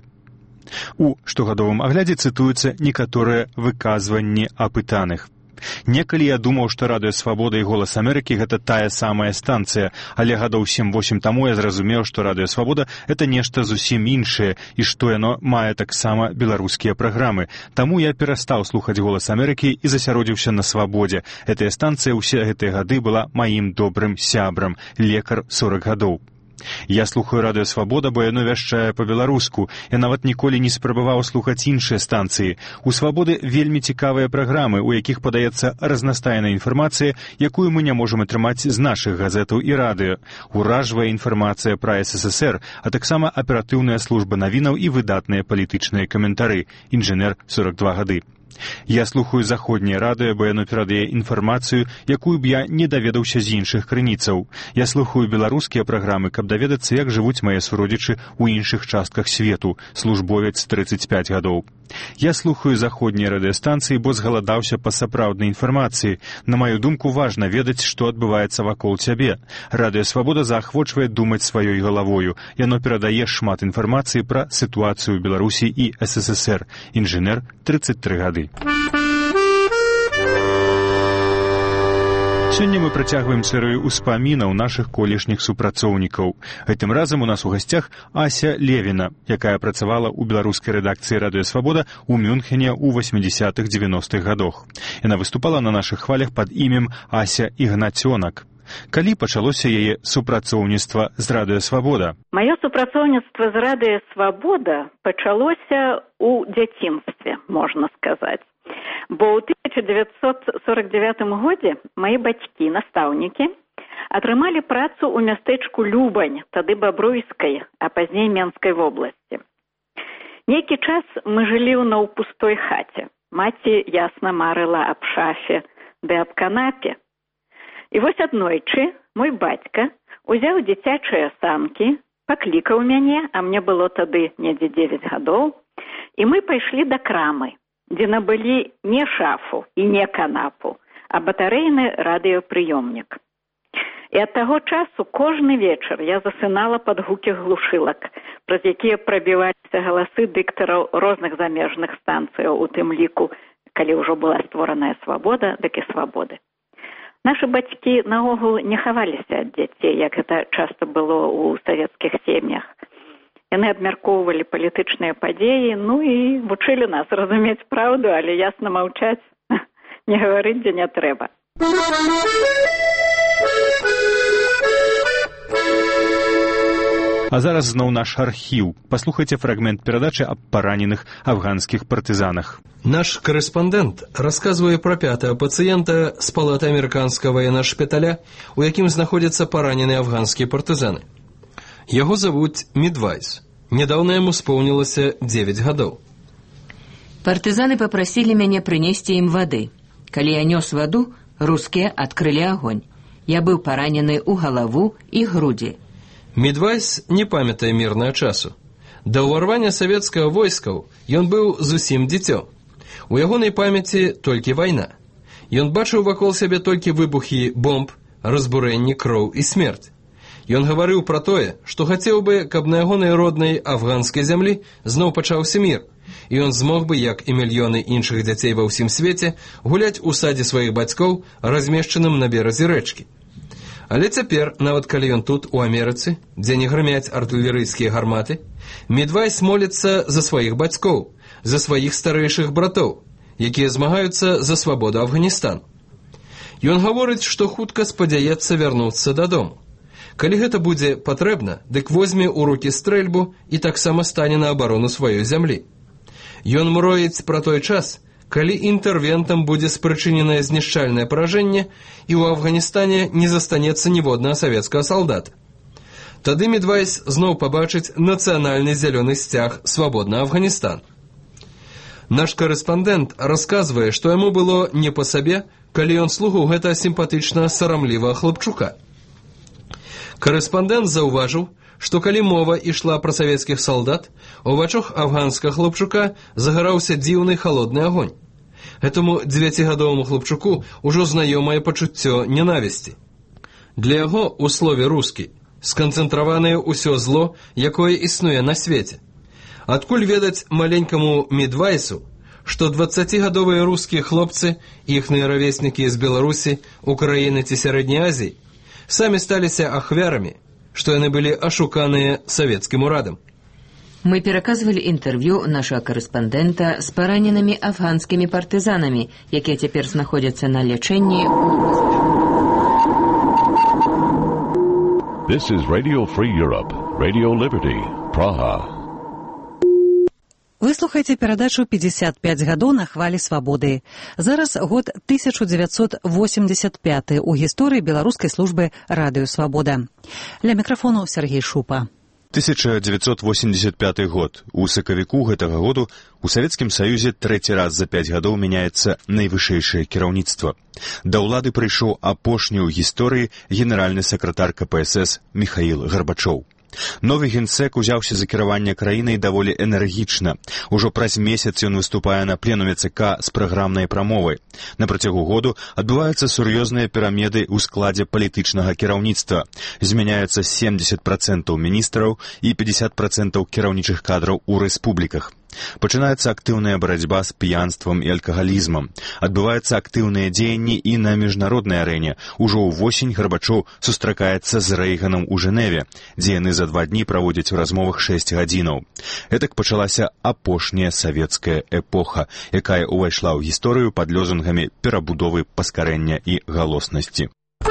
У штогадовым аглядзе цытуюцца некаторыя выказванні апытаных. Некалі я думаў, што Радыё Свабода і Голас Амерыкі гэта тая самая станцыя, але гадоў сем-восем таму я зразумеў, што Радыё Свабода это нешта зусім іншае і што яно мае таксама беларускія праграмы. Таму я перастаў слухаць Голас Амерыкі і засяродзіўся на свабодзе. Гэтая станцыя ўсе гэтыя гады была маім добрым сябрам, лекар сорок гадоў. Я слухаю Радыё Свабода, бо яно вяшчае па-беларуску. Я нават ніколі не спрабаваў слухаць іншыя станцыі. У Свабоды вельмі цікавыя праграмы, у якіх падаецца разнастайная інфармацыя, якую мы не можам атрымаць з нашых газетаў і радыё. Уражвае інфармацыя пра эс эс эс эр, а таксама аператыўная служба навінаў і выдатныя палітычныя каментары. Інжынер сорок два гады. Я слухаю заходняе радыё, бо яно перадае інфармацыю, якую б я не даведаўся з іншых крыніцаў. Я слухаю беларускія праграмы, каб даведацца, як жывуць мае суродзічы ў іншых частках свету, службовец трыццаць пяць гадоў. Я слухаю заходнія радыёстанцыі, бо згаладаўся па сапраўднай інфармацыі. На маю думку, важна ведаць, што адбываецца вакол цябе. Радыё Свабода заахвочвае думаць сваёй галавою. Яно перадае шмат інфармацыі пра сітуацыю ў Беларусі і эс эс эс эр. Інжынер трыццаць тры гады. Сёння мы працягваем серыю ўспамінаў нашых колішніх супрацоўнікаў. Гэтым разам у нас у гасцях Ася Левіна, якая працавала ў беларускай рэдакцыі Радыё Свабода ў Мюнхене ў восьмідзесятых-дзевяностых гадах. Яна выступала на нашых хвалях пад імем Ася Ігнацёнак. Калі пачалося яе супрацоўніцтва з Радыё Свабода? Маё супрацоўніцтва з Радыё Свабода пачалося ў дзяцінстве, можна сказаць. Бо ў тысяча дзевяцьсот сорок девятым годзе мае бацькі, настаўнікі, атрымалі працу ў мястэчку Любань, тады Бабруйскай, а пазней Менскай вобласці. Нейкі час мы жылі ў наўпустой хаце. Маці ясна марыла аб шафе ды аб канапе. І вось аднойчы мой бацька узяў дзіцячыя санкі, паклікаў мяне, а мне было тады недзе дзевяць гадоў, і мы пайшлі да крамы, дзе набылі не шафу і не канапу, а батарэйны радыёпрыёмнік. І ад таго часу кожны вечар я засынала пад гукі глушылак, праз якія прабіваліся галасы дыктараў розных замежных станцыяў, у тым ліку, калі ўжо была створаная свабода, дык і свабоды. Нашы бацькі наогул не хаваліся ад дзяцей, як гэта часта было ў савецкіх сем'ях. Яны абмяркоўвалі палітычныя падзеі, ну і вучылі нас разумець праўду, але ясна маўчаць, не гаварыць, дзе не трэба. А зараз зноў наш архіў. Паслухайце фрагмент перадачы аб параненых афганскіх партызанах. Наш карэспандэнт расказвае пра пятага пацыента з палаты амерыканскага военнага шпіталя, у якім знаходзяцца параненыя афганскія партызаны. Яго завуць Мідвайс. Нядаўна яму споўнілася дзевяць гадоў. Партызаны папрасілі мяне прынесці ім вады. Калі я нёс ваду, рускія адкрылі агонь. Я быў паранены ў галаву і грудзі. Мідвайс не памятае мірнага часу. Да ўварвання савецкага войскаў ён быў зусім дзіцём. У ягонай памяці толькі вайна. Ён бачыў вакол сябе толькі выбухі бомб, разбурэнні, кроў і смерць. Ён гаварыў пра тое, што хацеў бы, каб на ягонай роднай афганскай зямлі зноў пачаўся мір, і ён змог бы, як і мільёны іншых дзяцей ва ўсім свеце, гуляць у садзе сваіх бацькоў, размешчаным на беразе рэчкі. Але цяпер, нават калі ён тут, у Амерыцы, дзе не грымяць артылерыйскія гарматы, Мідвайс моліцца за сваіх бацькоў, за сваіх старэйшых братоў, якія змагаюцца за свабоду Афганістану. Ён гаворыць, што хутка спадзяецца вярнуцца дадому. Калі гэта будзе патрэбна, дык возьме ў рукі стрэльбу і таксама стане на абарону сваёй зямлі. Ён мроіць пра той час, калі інтэрвентам будзе спрычыненае знішчальнае паражэнне і ў Афганістане не застанецца ніводнага савецкага салдата. Тады Мідвайс зноў пабачыць нацыянальны зялёны сцяг «Свабодна Афганістан». Наш карэспандэнт расказвае, што яму было не па сабе, калі ён слухаў гэта сімпатычна сарамлівага хлапчука. Карэспандэнт заўважыў, што калі мова ішла пра савецкіх салдат, у вачах афганскага хлапчука загараўся дзіўны халодны агонь. Гэтаму дзевяцігадоваму хлапчуку ўжо знаёмае пачуццё ненавісці. Для яго, у слове «рускі», сканцэнтраванае ўсё зло, якое існуе на свеце. Адкуль ведаць маленькаму Мідвайсу, што дваццацігадовыя рускія хлопцы, іхныя равеснікі з Беларусі, Украіны ці Сярэдняй Азіі, самі сталіся ахвярамі, што яны былі ашуканыя савецкім урадам. Мы пераказвалі інтэрв'ю нашага карэспандэнта з параненымі афганскімі партызанамі, якія цяпер знаходзяцца на лячэнні ў... This is Radio Free Europe, Radio Liberty, Praha. Вы слухаеце перадачу «пятьдесят пять гадоў на хвалі свабоды». Зараз год тысяча девятьсот восемьдесят пятый у гісторыі беларускай службы «Радыё Свабода». Ля мікрафону Сергей Шупа. тысяча девятьсот восемьдесят пятый год. У сакавіку гэтага году у Савецкім Саюзе трэці раз за пяць гадоў мяняецца найвышэйшае кіраўніцтва. Да ўлады прыйшоў апошні ў гісторыі генеральны сакратар ка пэ эс эс Міхаіл Гарбачоў. Новы генсек узяўся за кіраванне краінай даволі энергічна. Ужо праз месяц ён выступае на пленуме ЦК з праграмнай прамовай. На працягу году адбываюцца сур'ёзныя перамены ў складзе палітычнага кіраўніцтва. Змяняюцца семьдесят процентов міністраў і пятьдесят процентов кіраўнічых кадраў у рэспубліках. Пачынаецца актыўная барацьба з п'янствам і алкагалізмам. Адбываюцца актыўныя дзеянні і на міжнароднай арэне. Ужо ўвосень Гарбачоў сустракаецца з Рэйганам у Жэневе, дзе яны за два дні праводзяць у размовах шэсць гадзінаў. Гэтак пачалася апошняя савецкая эпоха, якая ўвайшла ў гісторыю пад лозунгамі перабудовы, паскарэння і галоснасці.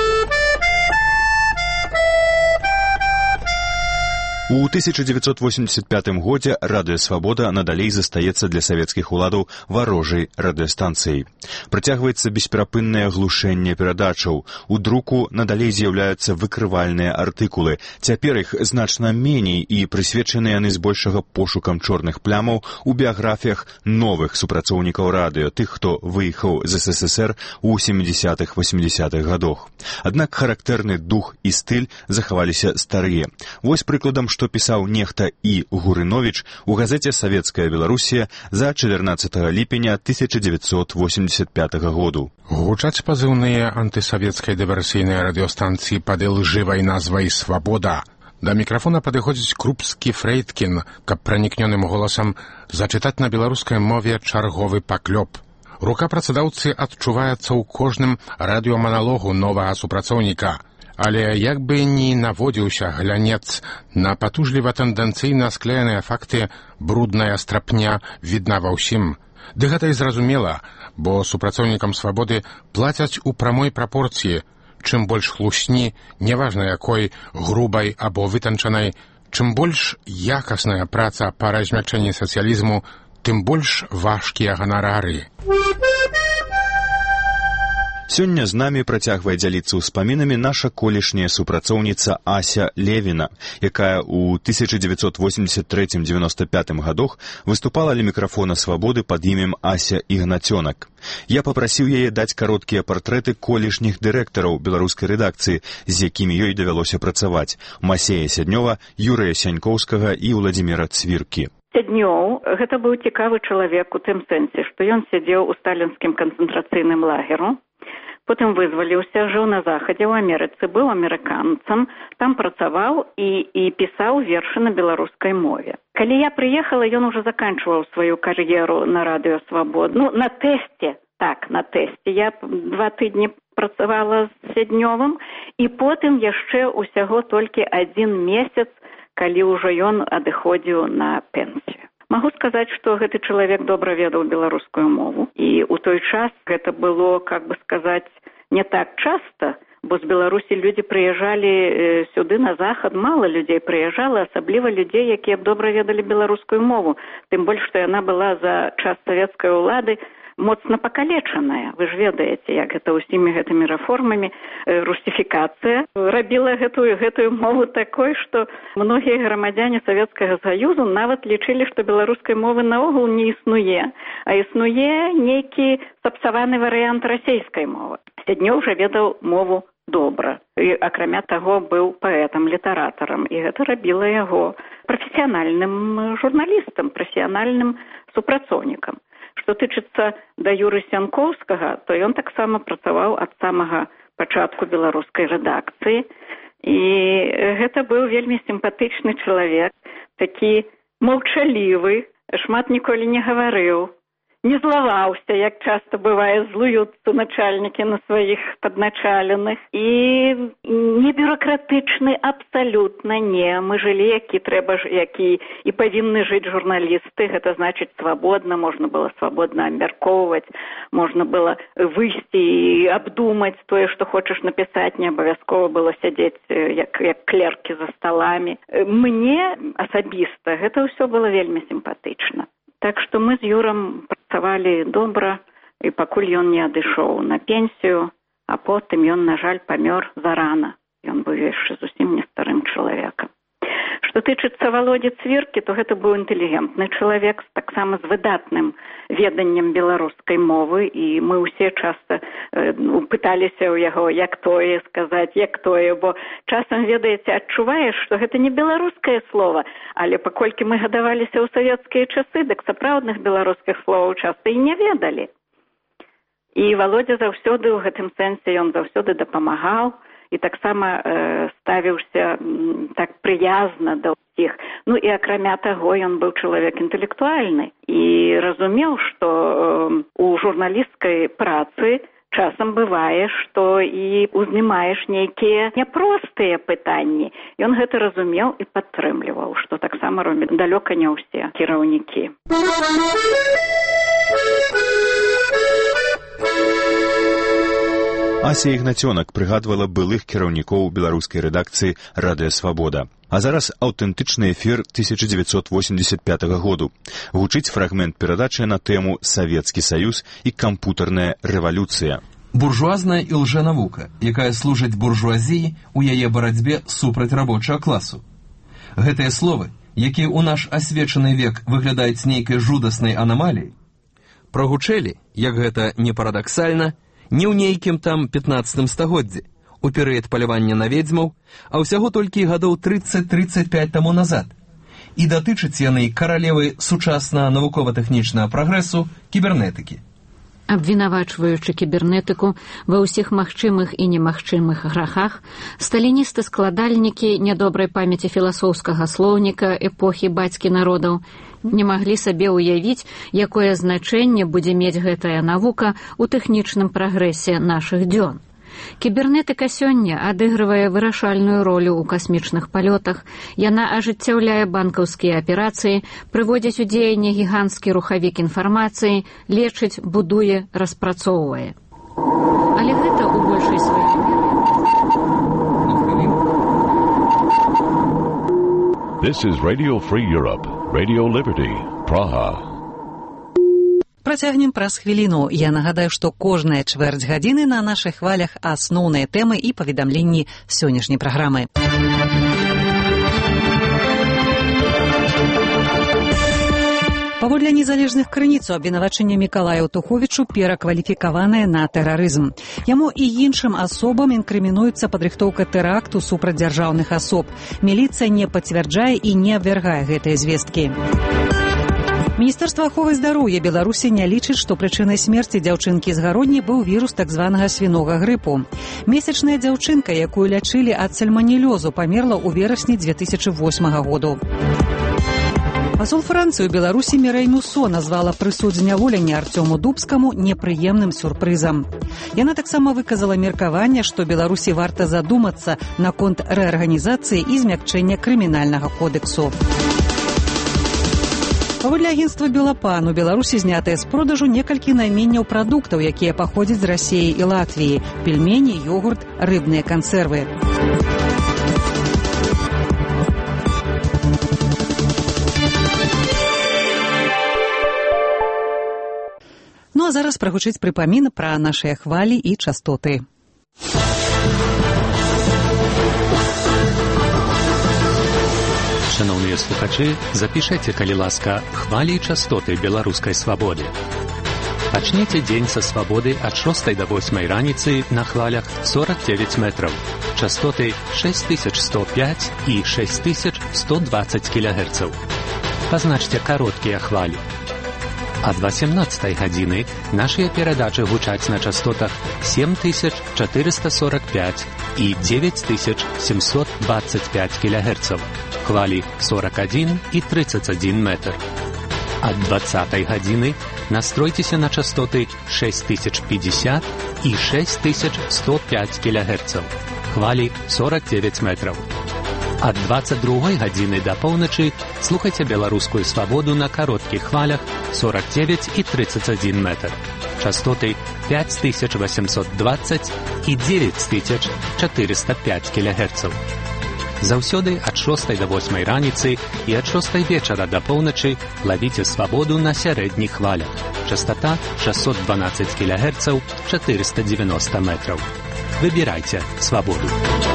У тысяча девятьсот восемьдесят пятым годзе Радыё Свабода надалей застаецца для савецкіх уладаў варожай радыёстанцыяй. Працягваецца бесперапыннае глушэнне перадачаў. У друку надалей з'яўляюцца выкрывальныя артыкулы. Цяпер іх значна меней і прысвечаны яны збольшага пошукам чорных плямаў у біяграфіях новых супрацоўнікаў радыё, тых, хто выехаў з эс эс эс эр у сямідзесятых восьмідзесятых гадах. Аднак характэрны дух і стыль захаваліся старыя. Вось прыкладам, што пісаў нехта І. Гурыновіч у газеце «Савецкая Беларусія» за чатырнаццатага ліпеня тысяча девятьсот восемьдесят пятага году. Гучаць пазыўныя антысавецкай дыверсійнай радыёстанцыі пад ілжывай назвай «Свабода». Да мікрафона падыходзіць Крупскі Фрейдкін, каб пранікнёным голасам зачытаць на беларускай мове чарговы паклёп. Рука працадаўцы адчуваецца ў кожным радыёманалогу новага супрацоўніка. Але як бы ні наводзіўся глянец на патужліва-тэндэнцыйна склееныя факты, брудная страпня відна ва ўсім. Ды гэта і зразумела, бо супрацоўнікам свабоды плацяць у прамой прапорцыі. Чым больш хлусні, неважна якой, грубай або вытанчанай, чым больш якасная праца па размякчэнні сацыялізму, тым больш важкія ганарары. Сёння з намі працягвае дзяліцца ўспамінамі наша колішняя супрацоўніца Ася Левіна, якая ў тысяча девятьсот восемьдесят третьем — девяносто пятым гадах выступала ля мікрафона свабоды пад імем Ася Ігнацёнак. Я папрасіў яе даць кароткія партрэты колішніх дырэктараў беларускай рэдакцыі, з якімі ёй давялося працаваць: Масея Сяднёва, Юрыя Сянькоўскага і Владзіміра Цвіркі. Сяднёў — гэта быў цікавы чалавек у тым сэнсе, што ён сядзеў у сталінскім канцэнтрацыйным лагеру, потым вызваліўся, жыў на захадзе ў Амерыцы, быў амерыканцам, там працаваў і, і пісаў вершы на беларускай мове. Калі я прыехала, ён ужо заканчваў сваю кар'еру на Радыё Свабода. Ну, на тэсце, так, на тэсце. Я два тыдні працавала з Сяднёвым, і потым яшчэ ўсяго толькі адзін месяц, калі ўжо ён адыходзіў на пенсію. Магу сказаць, што гэты чалавек добра ведаў беларускую мову, і ў той час гэта было, как бы сказаць, не так часта, бо з Беларусі людзі прыязджалі сюды на захад, мала людзей прыязджала, асабліва людзей, якія б добра ведалі беларускую мову, тым больш, што яна была за час савецкай улады моцна пакалечаная. Вы ж ведаеце, як гэта ўсімі гэтымі рэформамі русіфікацыя рабіла гэтую гэтую мову такой, што многія грамадзяне Савецкага Саюзу нават лічылі, што беларускай мовы наогул не існуе, а існуе нейкі сапсаваны варыянт расейскай мовы. Сяднёў жа ведаў мову добра. І, акрамя таго, быў паэтам, літаратарам, і гэта рабіла яго прафесіянальным журналістам, прафесіянальным супрацоўнікам. Што тычыцца да Юры Сянкоўскага, то ён таксама працаваў ад самага пачатку беларускай рэдакцыі. І гэта быў вельмі сімпатычны чалавек, такі маўчалівы, шмат ніколі не гаварыў, не злаваўся, як часта бывае, злуюцца начальнікі на сваіх падначаленых. І не бюрократычны абсалютна не. Мы жылі, які трэба, які і павінны жыць журналісты. Гэта значыць свабодна, можна было свабодна абмяркоўваць, можна было выйсці і абдумаць тое, што хочаш напісаць, не абавязкова было сядзець як, як клеркі за сталамі. Мне асабіста гэта ўсё было вельмі сімпатычна. Так што мы з Юрам працавалі добра, і пакуль ён не адышоў на пенсію, а потым ён, на жаль, памёр зарана. Ён быў яшчэ зусім не старым чалавекам. Што тычыцца Володі Цвіркі, то гэта быў інтэлігентны чалавек, таксама з выдатным веданнем беларускай мовы, і мы ўсе часта э, пыталіся ў яго, як тое сказаць, як тое, бо часам, ведаеце, адчуваеш, што гэта не беларускае слова, але паколькі мы гадаваліся ў савецкія часы, дык сапраўдных беларускіх словаў часта і не ведалі. І Володя заўсёды ў гэтым сэнсе, ён заўсёды дапамагаў, і таксама э, ставіўся м, так прыязна да ўсіх. Ну і акрамя таго, ён быў чалавек інтэлектуальны і разумеў, што э, у журналісцкай працы часам бывае, што і узнімаеш нейкія няпростыя пытанні. Ён гэта разумеў і падтрымліваў, што таксама робяць далёка не ўсе кіраўнікі. Ася Ігнацёнак прыгадвала былых кіраўнікоў беларускай рэдакцыі «Радыё Свабода». А зараз аўтэнтычны эфір тысяча дзевяцьсот восемьдесят пятага году. Гучыць фрагмент перадачы на тэму «Савецкі Саюз і кампутарная рэвалюцыя». Буржуазная і лжэнавука, якая служыць буржуазіі ў яе барацьбе супраць рабочага класу. Гэтыя словы, якія ў наш асвечаны век выглядаюць нейкай жудаснай анамаліяй, прагучэлі, як гэта не парадаксальна, не ў нейкім там пятнаццатым стагоддзі, у перыяд палявання на ведзьмаў, а ўсяго толькі гадоў трыццаць трыццаць пяць таму назад. І датычаць яны каралевы сучаснага навукова-тэхнічнага прагрэсу кібернетыкі. Абвінавачваючы кібернетыку ва ўсіх магчымых і немагчымых грахах, сталіністы-складальнікі нядобрай памяці філасофскага слоўніка эпохі бацькі народаў не маглі сабе ўявіць, якое значэнне будзе мець гэтая навука ў тэхнічным прагрэсе нашых дзён. Кібернетыка сёння адыгрывае вырашальную ролю ў касмічных палётах, яна ажыццяўляе банкаўскія аперацыі, прыводзіць у дзеянне гіганцкі рухавік інфармацыі, лечыць, будуе, распрацоўвае. Але гэта ў большай сваёй меры. This is Radio Free Europe, Radio Liberty, Praha. Працягнем праз хвіліну. Я нагадаю, што кожная чвэрць гадзіны на нашых хвалях асноўныя тэмы і паведамленні сённяшняй праграмы. Паводле незалежных крыніц абвінавачанне Мікалая Аўтуховічу перакваліфікаванае на тэрарызм. Яму і іншым асобам інкрымінуецца падрыхтоўка тэракту супраць дзяржаўных асоб. Міліцыя не пацвярджае і не абвяргае гэтыя звесткі. Міністэрства аховы здароўя Беларусі не лічыць, што прычынай смерці дзяўчынкі з Гародні быў вірус так званага свінога грыпу. Месячная дзяўчынка, якую лячылі ад сальманелёзу, памерла ў верасні дзве тысячы восьмага году. Пасол Францыі ў Беларусі Мірэй Мусо назвала прысуд зняволення Арцёму Дубскаму непрыемным сюрпрызам. Яна таксама выказала меркаванне, што Беларусі варта задумацца наконт рэарганізацыі і змякчэння крымінальнага кодэксу. Паводле агенцтва «Белапан» у Беларусі знятыя з продажу некалькі найменняў прадуктаў, якія паходзяць з Расіі і Латвіі: пельмені, йогурт, рыбныя кансервы. Ну а зараз прагучыць прыпамін пра нашыя хвалі і частоты. Шановныя слухачы, запішайце, калі ласка, хвалі і частоты беларускай свабоды. Пачніце дзень са свабоды ад шостай да восьмай раніцы на хвалях сорок девять метраў. Частоты шесть тысяч сто пять і шесть тысяч сто двадцать кілогерцаў. Пазначце кароткія хвалі. Ад восемнадцатай гадзіны нашыя перадачы гучаць на частотах семь тысяч четыреста сорок пять і девять тысяч семьсот двадцать пять кілогерцаў. Хвалі сорок один і тридцать один метр. Ад двадцатай гадзіны настройцеся на частоты шесть тысяч пятьдесят і шесть тысяч сто пять кілогерцаў. Хвалі сорок девять метраў. Ад двадцать другой гадзіны да поўначы слухайце беларускую свабоду на кароткіх хвалях сорок девять і тридцать один метр. Частоты пять тысяч восемьсот двадцать і девять тысяч четыреста пять кілогерцаў. Заўсёды ад шостай да восьмай раніцы і ад шостай вечара да поўначы лавіце свабоду на сярэдніх хвалях. Частота шестьсот двенадцать кілогерцаў, четыреста девяносто метраў. Выбірайце свабоду.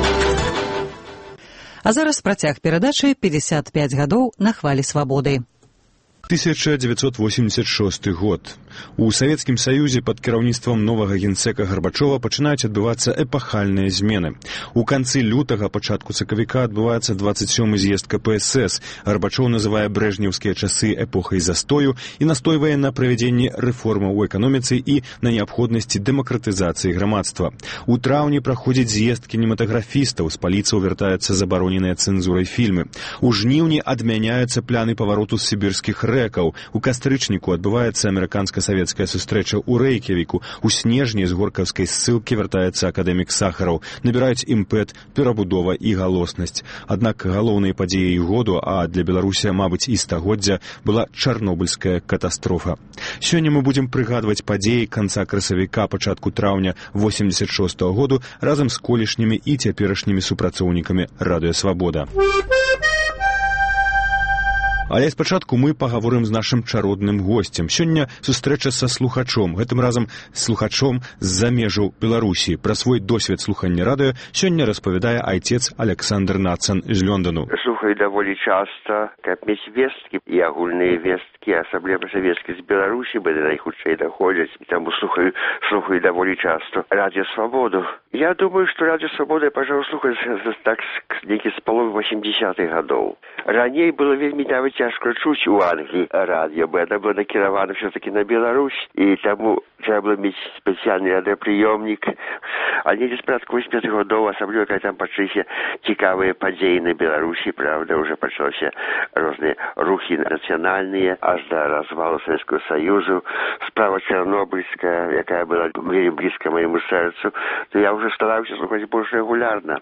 А зараз працяг перадачы пятьдесят пять гадоў на хвалі свабоды. тысяча девятьсот восемьдесят шосты год. У Савецкім Саюзе пад кіраўніцтвам новага генсека Гарбачова пачынаюць адбывацца эпахальныя змены. У канцы лютага, пачатку сакавіка адбываецца двадцать сёмы з'езд ка пэ эс эс. Гарбачоў называе брэжнеўскія часы эпохай застою і настойвае на правядзенні рэформаў у эканоміцы і на неабходнасці дэмакратызацыі грамадства. У траўні праходзіць з'езд кінематаграфістаў, з паліцаў вяртаюцца забароненыя цэнзурай фільмы. У жніўні адмяняюцца пляны павароту з сібірскіх рэкаў. У кастрычніку адбываецца амерыканска-савецкая сустрэча ў Рэйкявіку. У снежні з горкаўскай ссылкі вяртаецца акадэмік Сахараў. Набіраюць імпэт, перабудова і галоснасць. Аднак галоўнай падзеяй году, а для Беларусі, мабыць, і стагоддзя, была чарнобыльская катастрофа. Сёння мы будзем прыгадваць падзеі канца красавіка, пачатку траўня восемьдесят шостага году разам з колішнімі і цяперашнімі супрацоўнікамі Радыё Свабода. Але спачатку мы пагаворым з нашым чародным госцем. Сёння сустрэча са слухачом, гэтым разам слухачом з-за межаў Беларусі. Пра свой досвед слухання радыё сёння распавядае айцец Александр Нацан з Лондону. Слухаю даволі часта, каб мець весткі і агульныя весткі, асабліва весткі з Беларусі, бо найхутчэй даходзяць, таму слухаю, слухаю даволі часта Радыё Свабоду. Я думаю, што Радыё Свабода я пачаў слухаць так нейкі з паловы восьмидесятых гадоў. Раней было вельмі нават цяжка чуць у Англіі радыё, бо яна была накіравана все-таки на Беларусь, і таму трэба было мець спецыяльны радыёпрыёмнік. А недзе з парадку восьмидесятых гадоў, асабліва калі там пачаліся цікавыя падзеі на Беларусі, правда, уже пачалося розныя рухі нацыянальныя, аж да развалу Савецкага Саюзу, справа чарнобыльская, якая была вельмі блізка майму сэрцу, то я уже стараюся слухаць больш рэгулярна.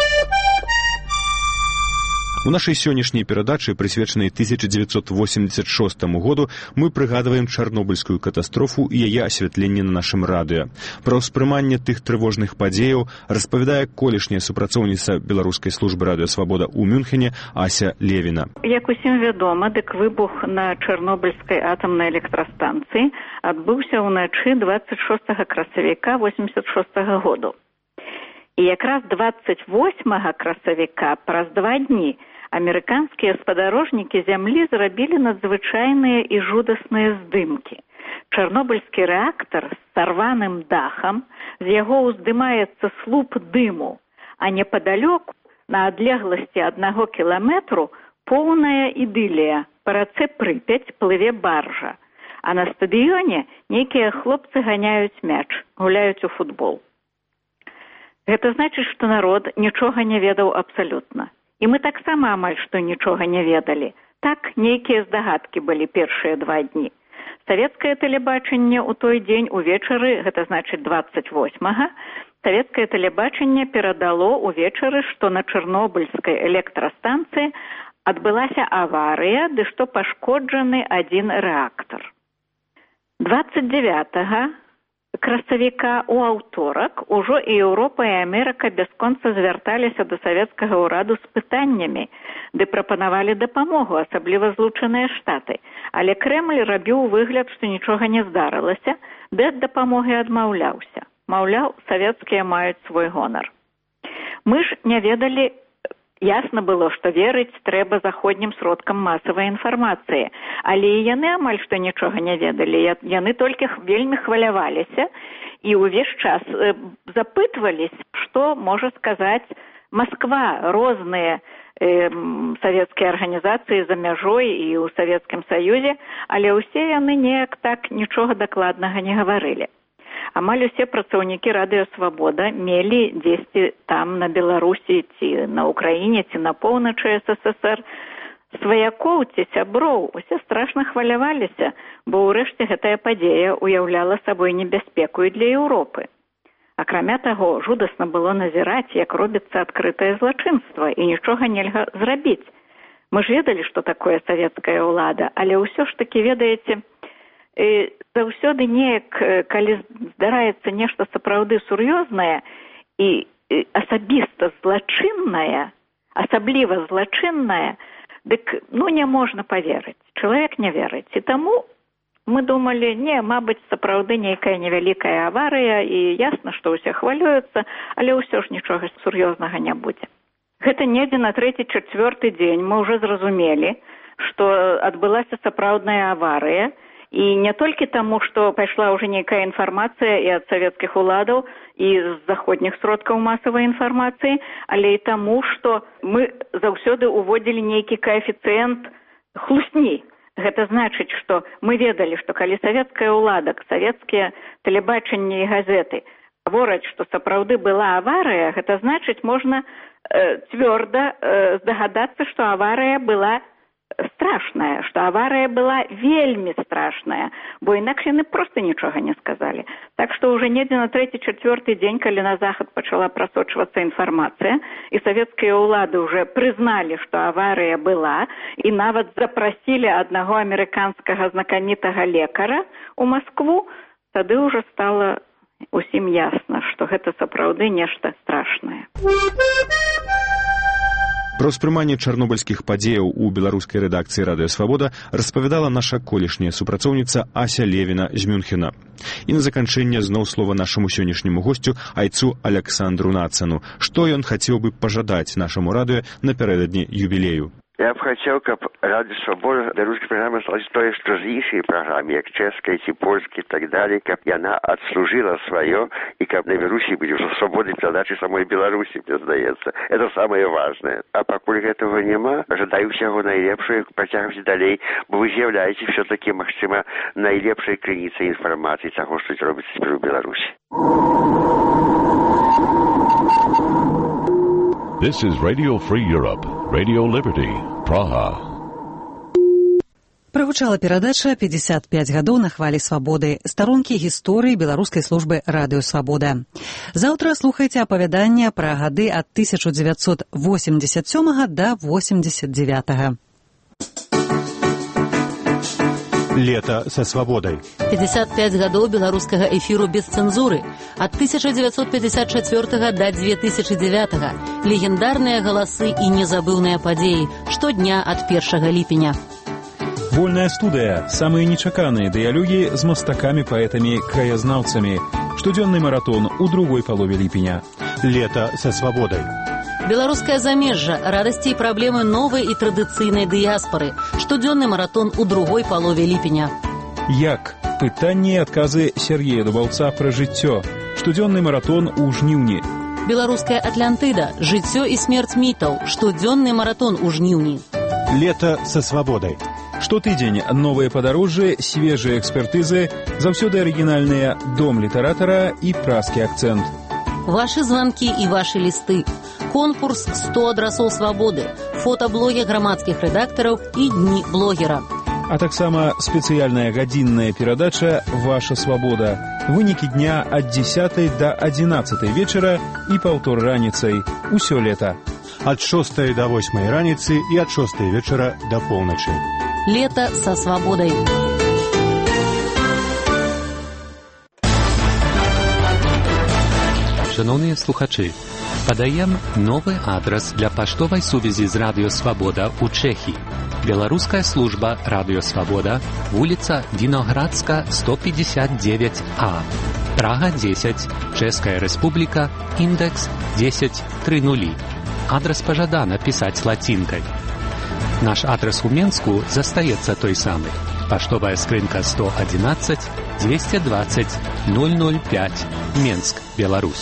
У нашай сённяшняй перадачы, прысвечанай тысяча девятьсот восемьдесят шостаму году, мы прыгадваем чарнобыльскую катастрофу і яе асвятленне на нашым радыё. Пра ўспрыманне тых трывожных падзеяў распавядае колішняя супрацоўніца беларускай службы Радыё Свабода ў Мюнхене Ася Левіна. Як усім вядома, дык выбух на чарнобыльскай атамнай электрастанцыі адбыўся ўначы двадцать шостага красавіка восемьдесят шостага году. І якраз двадцать восьмага красавіка, праз два дні, амерыканскія спадарожнікі зямлі зрабілі надзвычайныя і жудасныя здымкі. Чарнобыльскі рэактар з сарваным дахам, з яго ўздымаецца слуп дыму, а непадалёку, на адлегласці аднаго кіламетру, поўная ідылія. Па рацэ Прыпяць плыве баржа, а на стадыёне нейкія хлопцы ганяюць мяч, гуляюць у футбол. Гэта значыць, што народ нічога не ведаў абсалютна. І мы таксама амаль што нічога не ведалі. Так, нейкія здагадкі былі першыя два дні. Савецкае тэлебачанне ў той дзень увечары, гэта значыць двадцать восьмага, савецкае тэлебачанне перадало увечары, што на чарнобыльскай электрастанцыі адбылася аварыя, ды што пашкоджаны адзін рэактар. двадцать девятого красавіка у аўторак ужо і Еўропа і Амерыка бясконца звярталіся да савецкага ўраду з пытаннямі, ды прапанавалі дапамогу, асабліва злучаныя штаты. Але Крэмль рабіў выгляд, што нічога не здарылася, ды ад дапамогі адмаўляўся. Маўляў, савецкія маюць свой гонар. Мы ж не ведалі, ясна было, што верыць трэба заходнім сродкам масавай інфармацыі, але і яны амаль што нічога не ведалі. Яны толькі вельмі хваляваліся і ўвесь час запытвались, што можа сказаць Масква, розныя э, савецкія арганізацыі за мяжой і ў Савецкім Саюзе, але ўсе яны неяк так нічога дакладнага не гаварылі. Амаль усе працаўнікі Радыё Свабода мелі дзесьці там на Беларусі ці на Украіне ці на поўначы СССР сваякоў ці сяброў. Усе страшна хваляваліся, бо ўрэшце гэтая падзея уяўляла сабой небяспеку і для Еўропы. Акрамя таго, жудасна было назіраць, як робіцца адкрытае злачынства, і нічога нельга зрабіць. Мы ж ведалі, што такое савецкая ўлада, але ўсё ж такі, ведаеце, заўсёды неяк, калі здараецца нешта сапраўды сур'ёзнае і асабіста злачыннае, асабліва злачыннае, дык, ну, не можна паверыць. Чалавек не верыць. І таму мы думалі, не, мабыць, сапраўды нейкая невялікая аварыя, і ясна, што ўсе хвалююцца, але ўсё ж нічога сур'ёзнага не будзе. Гэта недзе на трэці-чацвёрты дзень мы ўжо зразумелі, што адбылася сапраўдная аварыя, і не толькі таму, што пайшла ўжо нейкая інфармацыя і ад савецкіх уладаў, і з заходніх сродкаў масавай інфармацыі, але і таму, што мы заўсёды уводзілі нейкі каэфіцыент хлусні. Гэта значыць, што мы ведалі, што калі савецкая ўлада, савецкія тэлебачанні і газеты гавораць, што сапраўды была аварыя, гэта значыць, можна э, цвёрда э, здагадацца, што аварыя была страшная, што аварыя была вельмі страшная, бо інакш яны проста нічога не сказалі. Так што ўжо недзе на трэці-чацвёрты дзень, калі на захад пачала прасочвацца інфармацыя, і савецкія ўлады ўжо прызналі, што аварыя была, і нават запрасілі аднаго амерыканскага знакамітага лекара ў Маскву, тады ўжо стала усім ясна, што гэта сапраўды нешта страшнае. Пра ўспрыманне чарнобыльскіх падзеяў у беларускай рэдакцыі Радыё Свабода распавядала наша колішняя супрацоўніца Ася Левіна з Мюнхена. І на заканчэнне зноў слова нашаму сённяшняму госцю, айцу Аляксандру Нацану. Што ён хацеў бы пажадаць нашаму радыё напярэдадні юбілею? Я б хацеў, каб Радыё Свабода беларускай праграмы стала тое, што з іншай праграмы, як чэшскай ці польскай і так далей, каб яна адслужыла сваё, і каб на Беларусі былі ўжо свабоды перадачы самой Беларусі, мне здаецца. Это самае важнае. А пакуль гэтага няма, жадаю ўсяго найлепшае, працягваць далей, бо вы з'яўляеце ўсё-такі, магчыма, найлепшай крыніцай інфармацыі таго, што робіцца цяпер у Беларусі. This is Radio Free Europe, Radio Liberty, Praha. Прагучала перадача «пятьдесят пять гадоў на хвалі свабоды», старонкі гісторыі беларускай службы «Радыё Свабода». Заўтра слухайце апавяданне пра гады ад тысяча дзевяцьсот восемьдесят сёмага да восемьдесят девятага. Лето со свободой. пятьдесят пять гадоў беларускага эфіру без цэнзуры. Ад тысяча девятьсот пятьдесят четвёртага до две тысячи девятага. Легендарныя галасы і незабыўныя падзеі. Штодня ад першага ліпеня. Вольная студыя. Самыя нечаканыя дыялогі з мастакамі, паэтамі, краязнаўцамі. Штодзённы маратон у другой палове ліпеня. Лето со свободой. Беларускае замежжа, радасці і праблемы новай і традыцыйнай дыяспары. Штодзённы маратон у другой палове ліпеня. Як? Пытанні і адказы Сергея Дубаўца пра жыццё. Штодзённы маратон у жніўні. Беларуская Атлантыда. Жыццё і смерць мітаў. Штодзённы маратон у жніўні. Лето со свободой. Штотыдзень новыя падарожжы, свежыя экспертызы, заўсёды арыгінальныя дом літаратара і празкі акцэнт. Вашы званкі і вашы лісты. Конкурс сто адрасоў свабоды, фотаблогі грамадскіх рэдактараў і дні блогера. А таксама спецыяльная гадзінная перадача «Ваша свабода». Вынікі дня ад дзесятай да адзінаццатай вечара і паўтор раніцай. Усё лета. ад шостай да восьмай раніцы і ад шостай вечара да поўначы. Лето со свободой. Шановныя слухачы, падаем новы адрас для паштовай сувязі з Радыё Свабода ў Чэхіі. Беларуская служба Радыё Свабода, вуліца Віноградска, сто пятьдесят девять А, Прага дзесяць, Чэшская Рэспубліка, індекс дзесяць тридцать. Адрас пажадана пісаць лацінкай. Наш адрас у Менску застаецца той самы. Паштовая скрынка сто одиннадцать двести двадцать ноль ноль пять, Менск, Беларусь.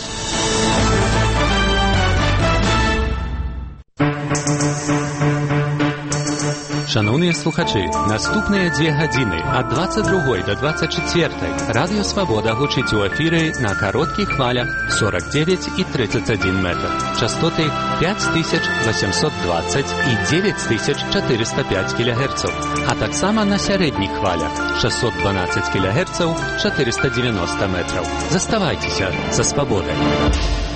Шановныя слухачы, наступныя дзве гадзіны ад двадцать другой да двадцать четвертой Радыё Свабода гучыць у эфіры на кароткіх хвалях сорок девять и тридцать один метр, частоты пять тысяч восемьсот двадцать и девять тысяч четыреста пять килогерцаў, а таксама на сярэдніх хвалях шестьсот двенадцать килогерцаў, четыреста девяносто метров. Заставайцеся са свабодай.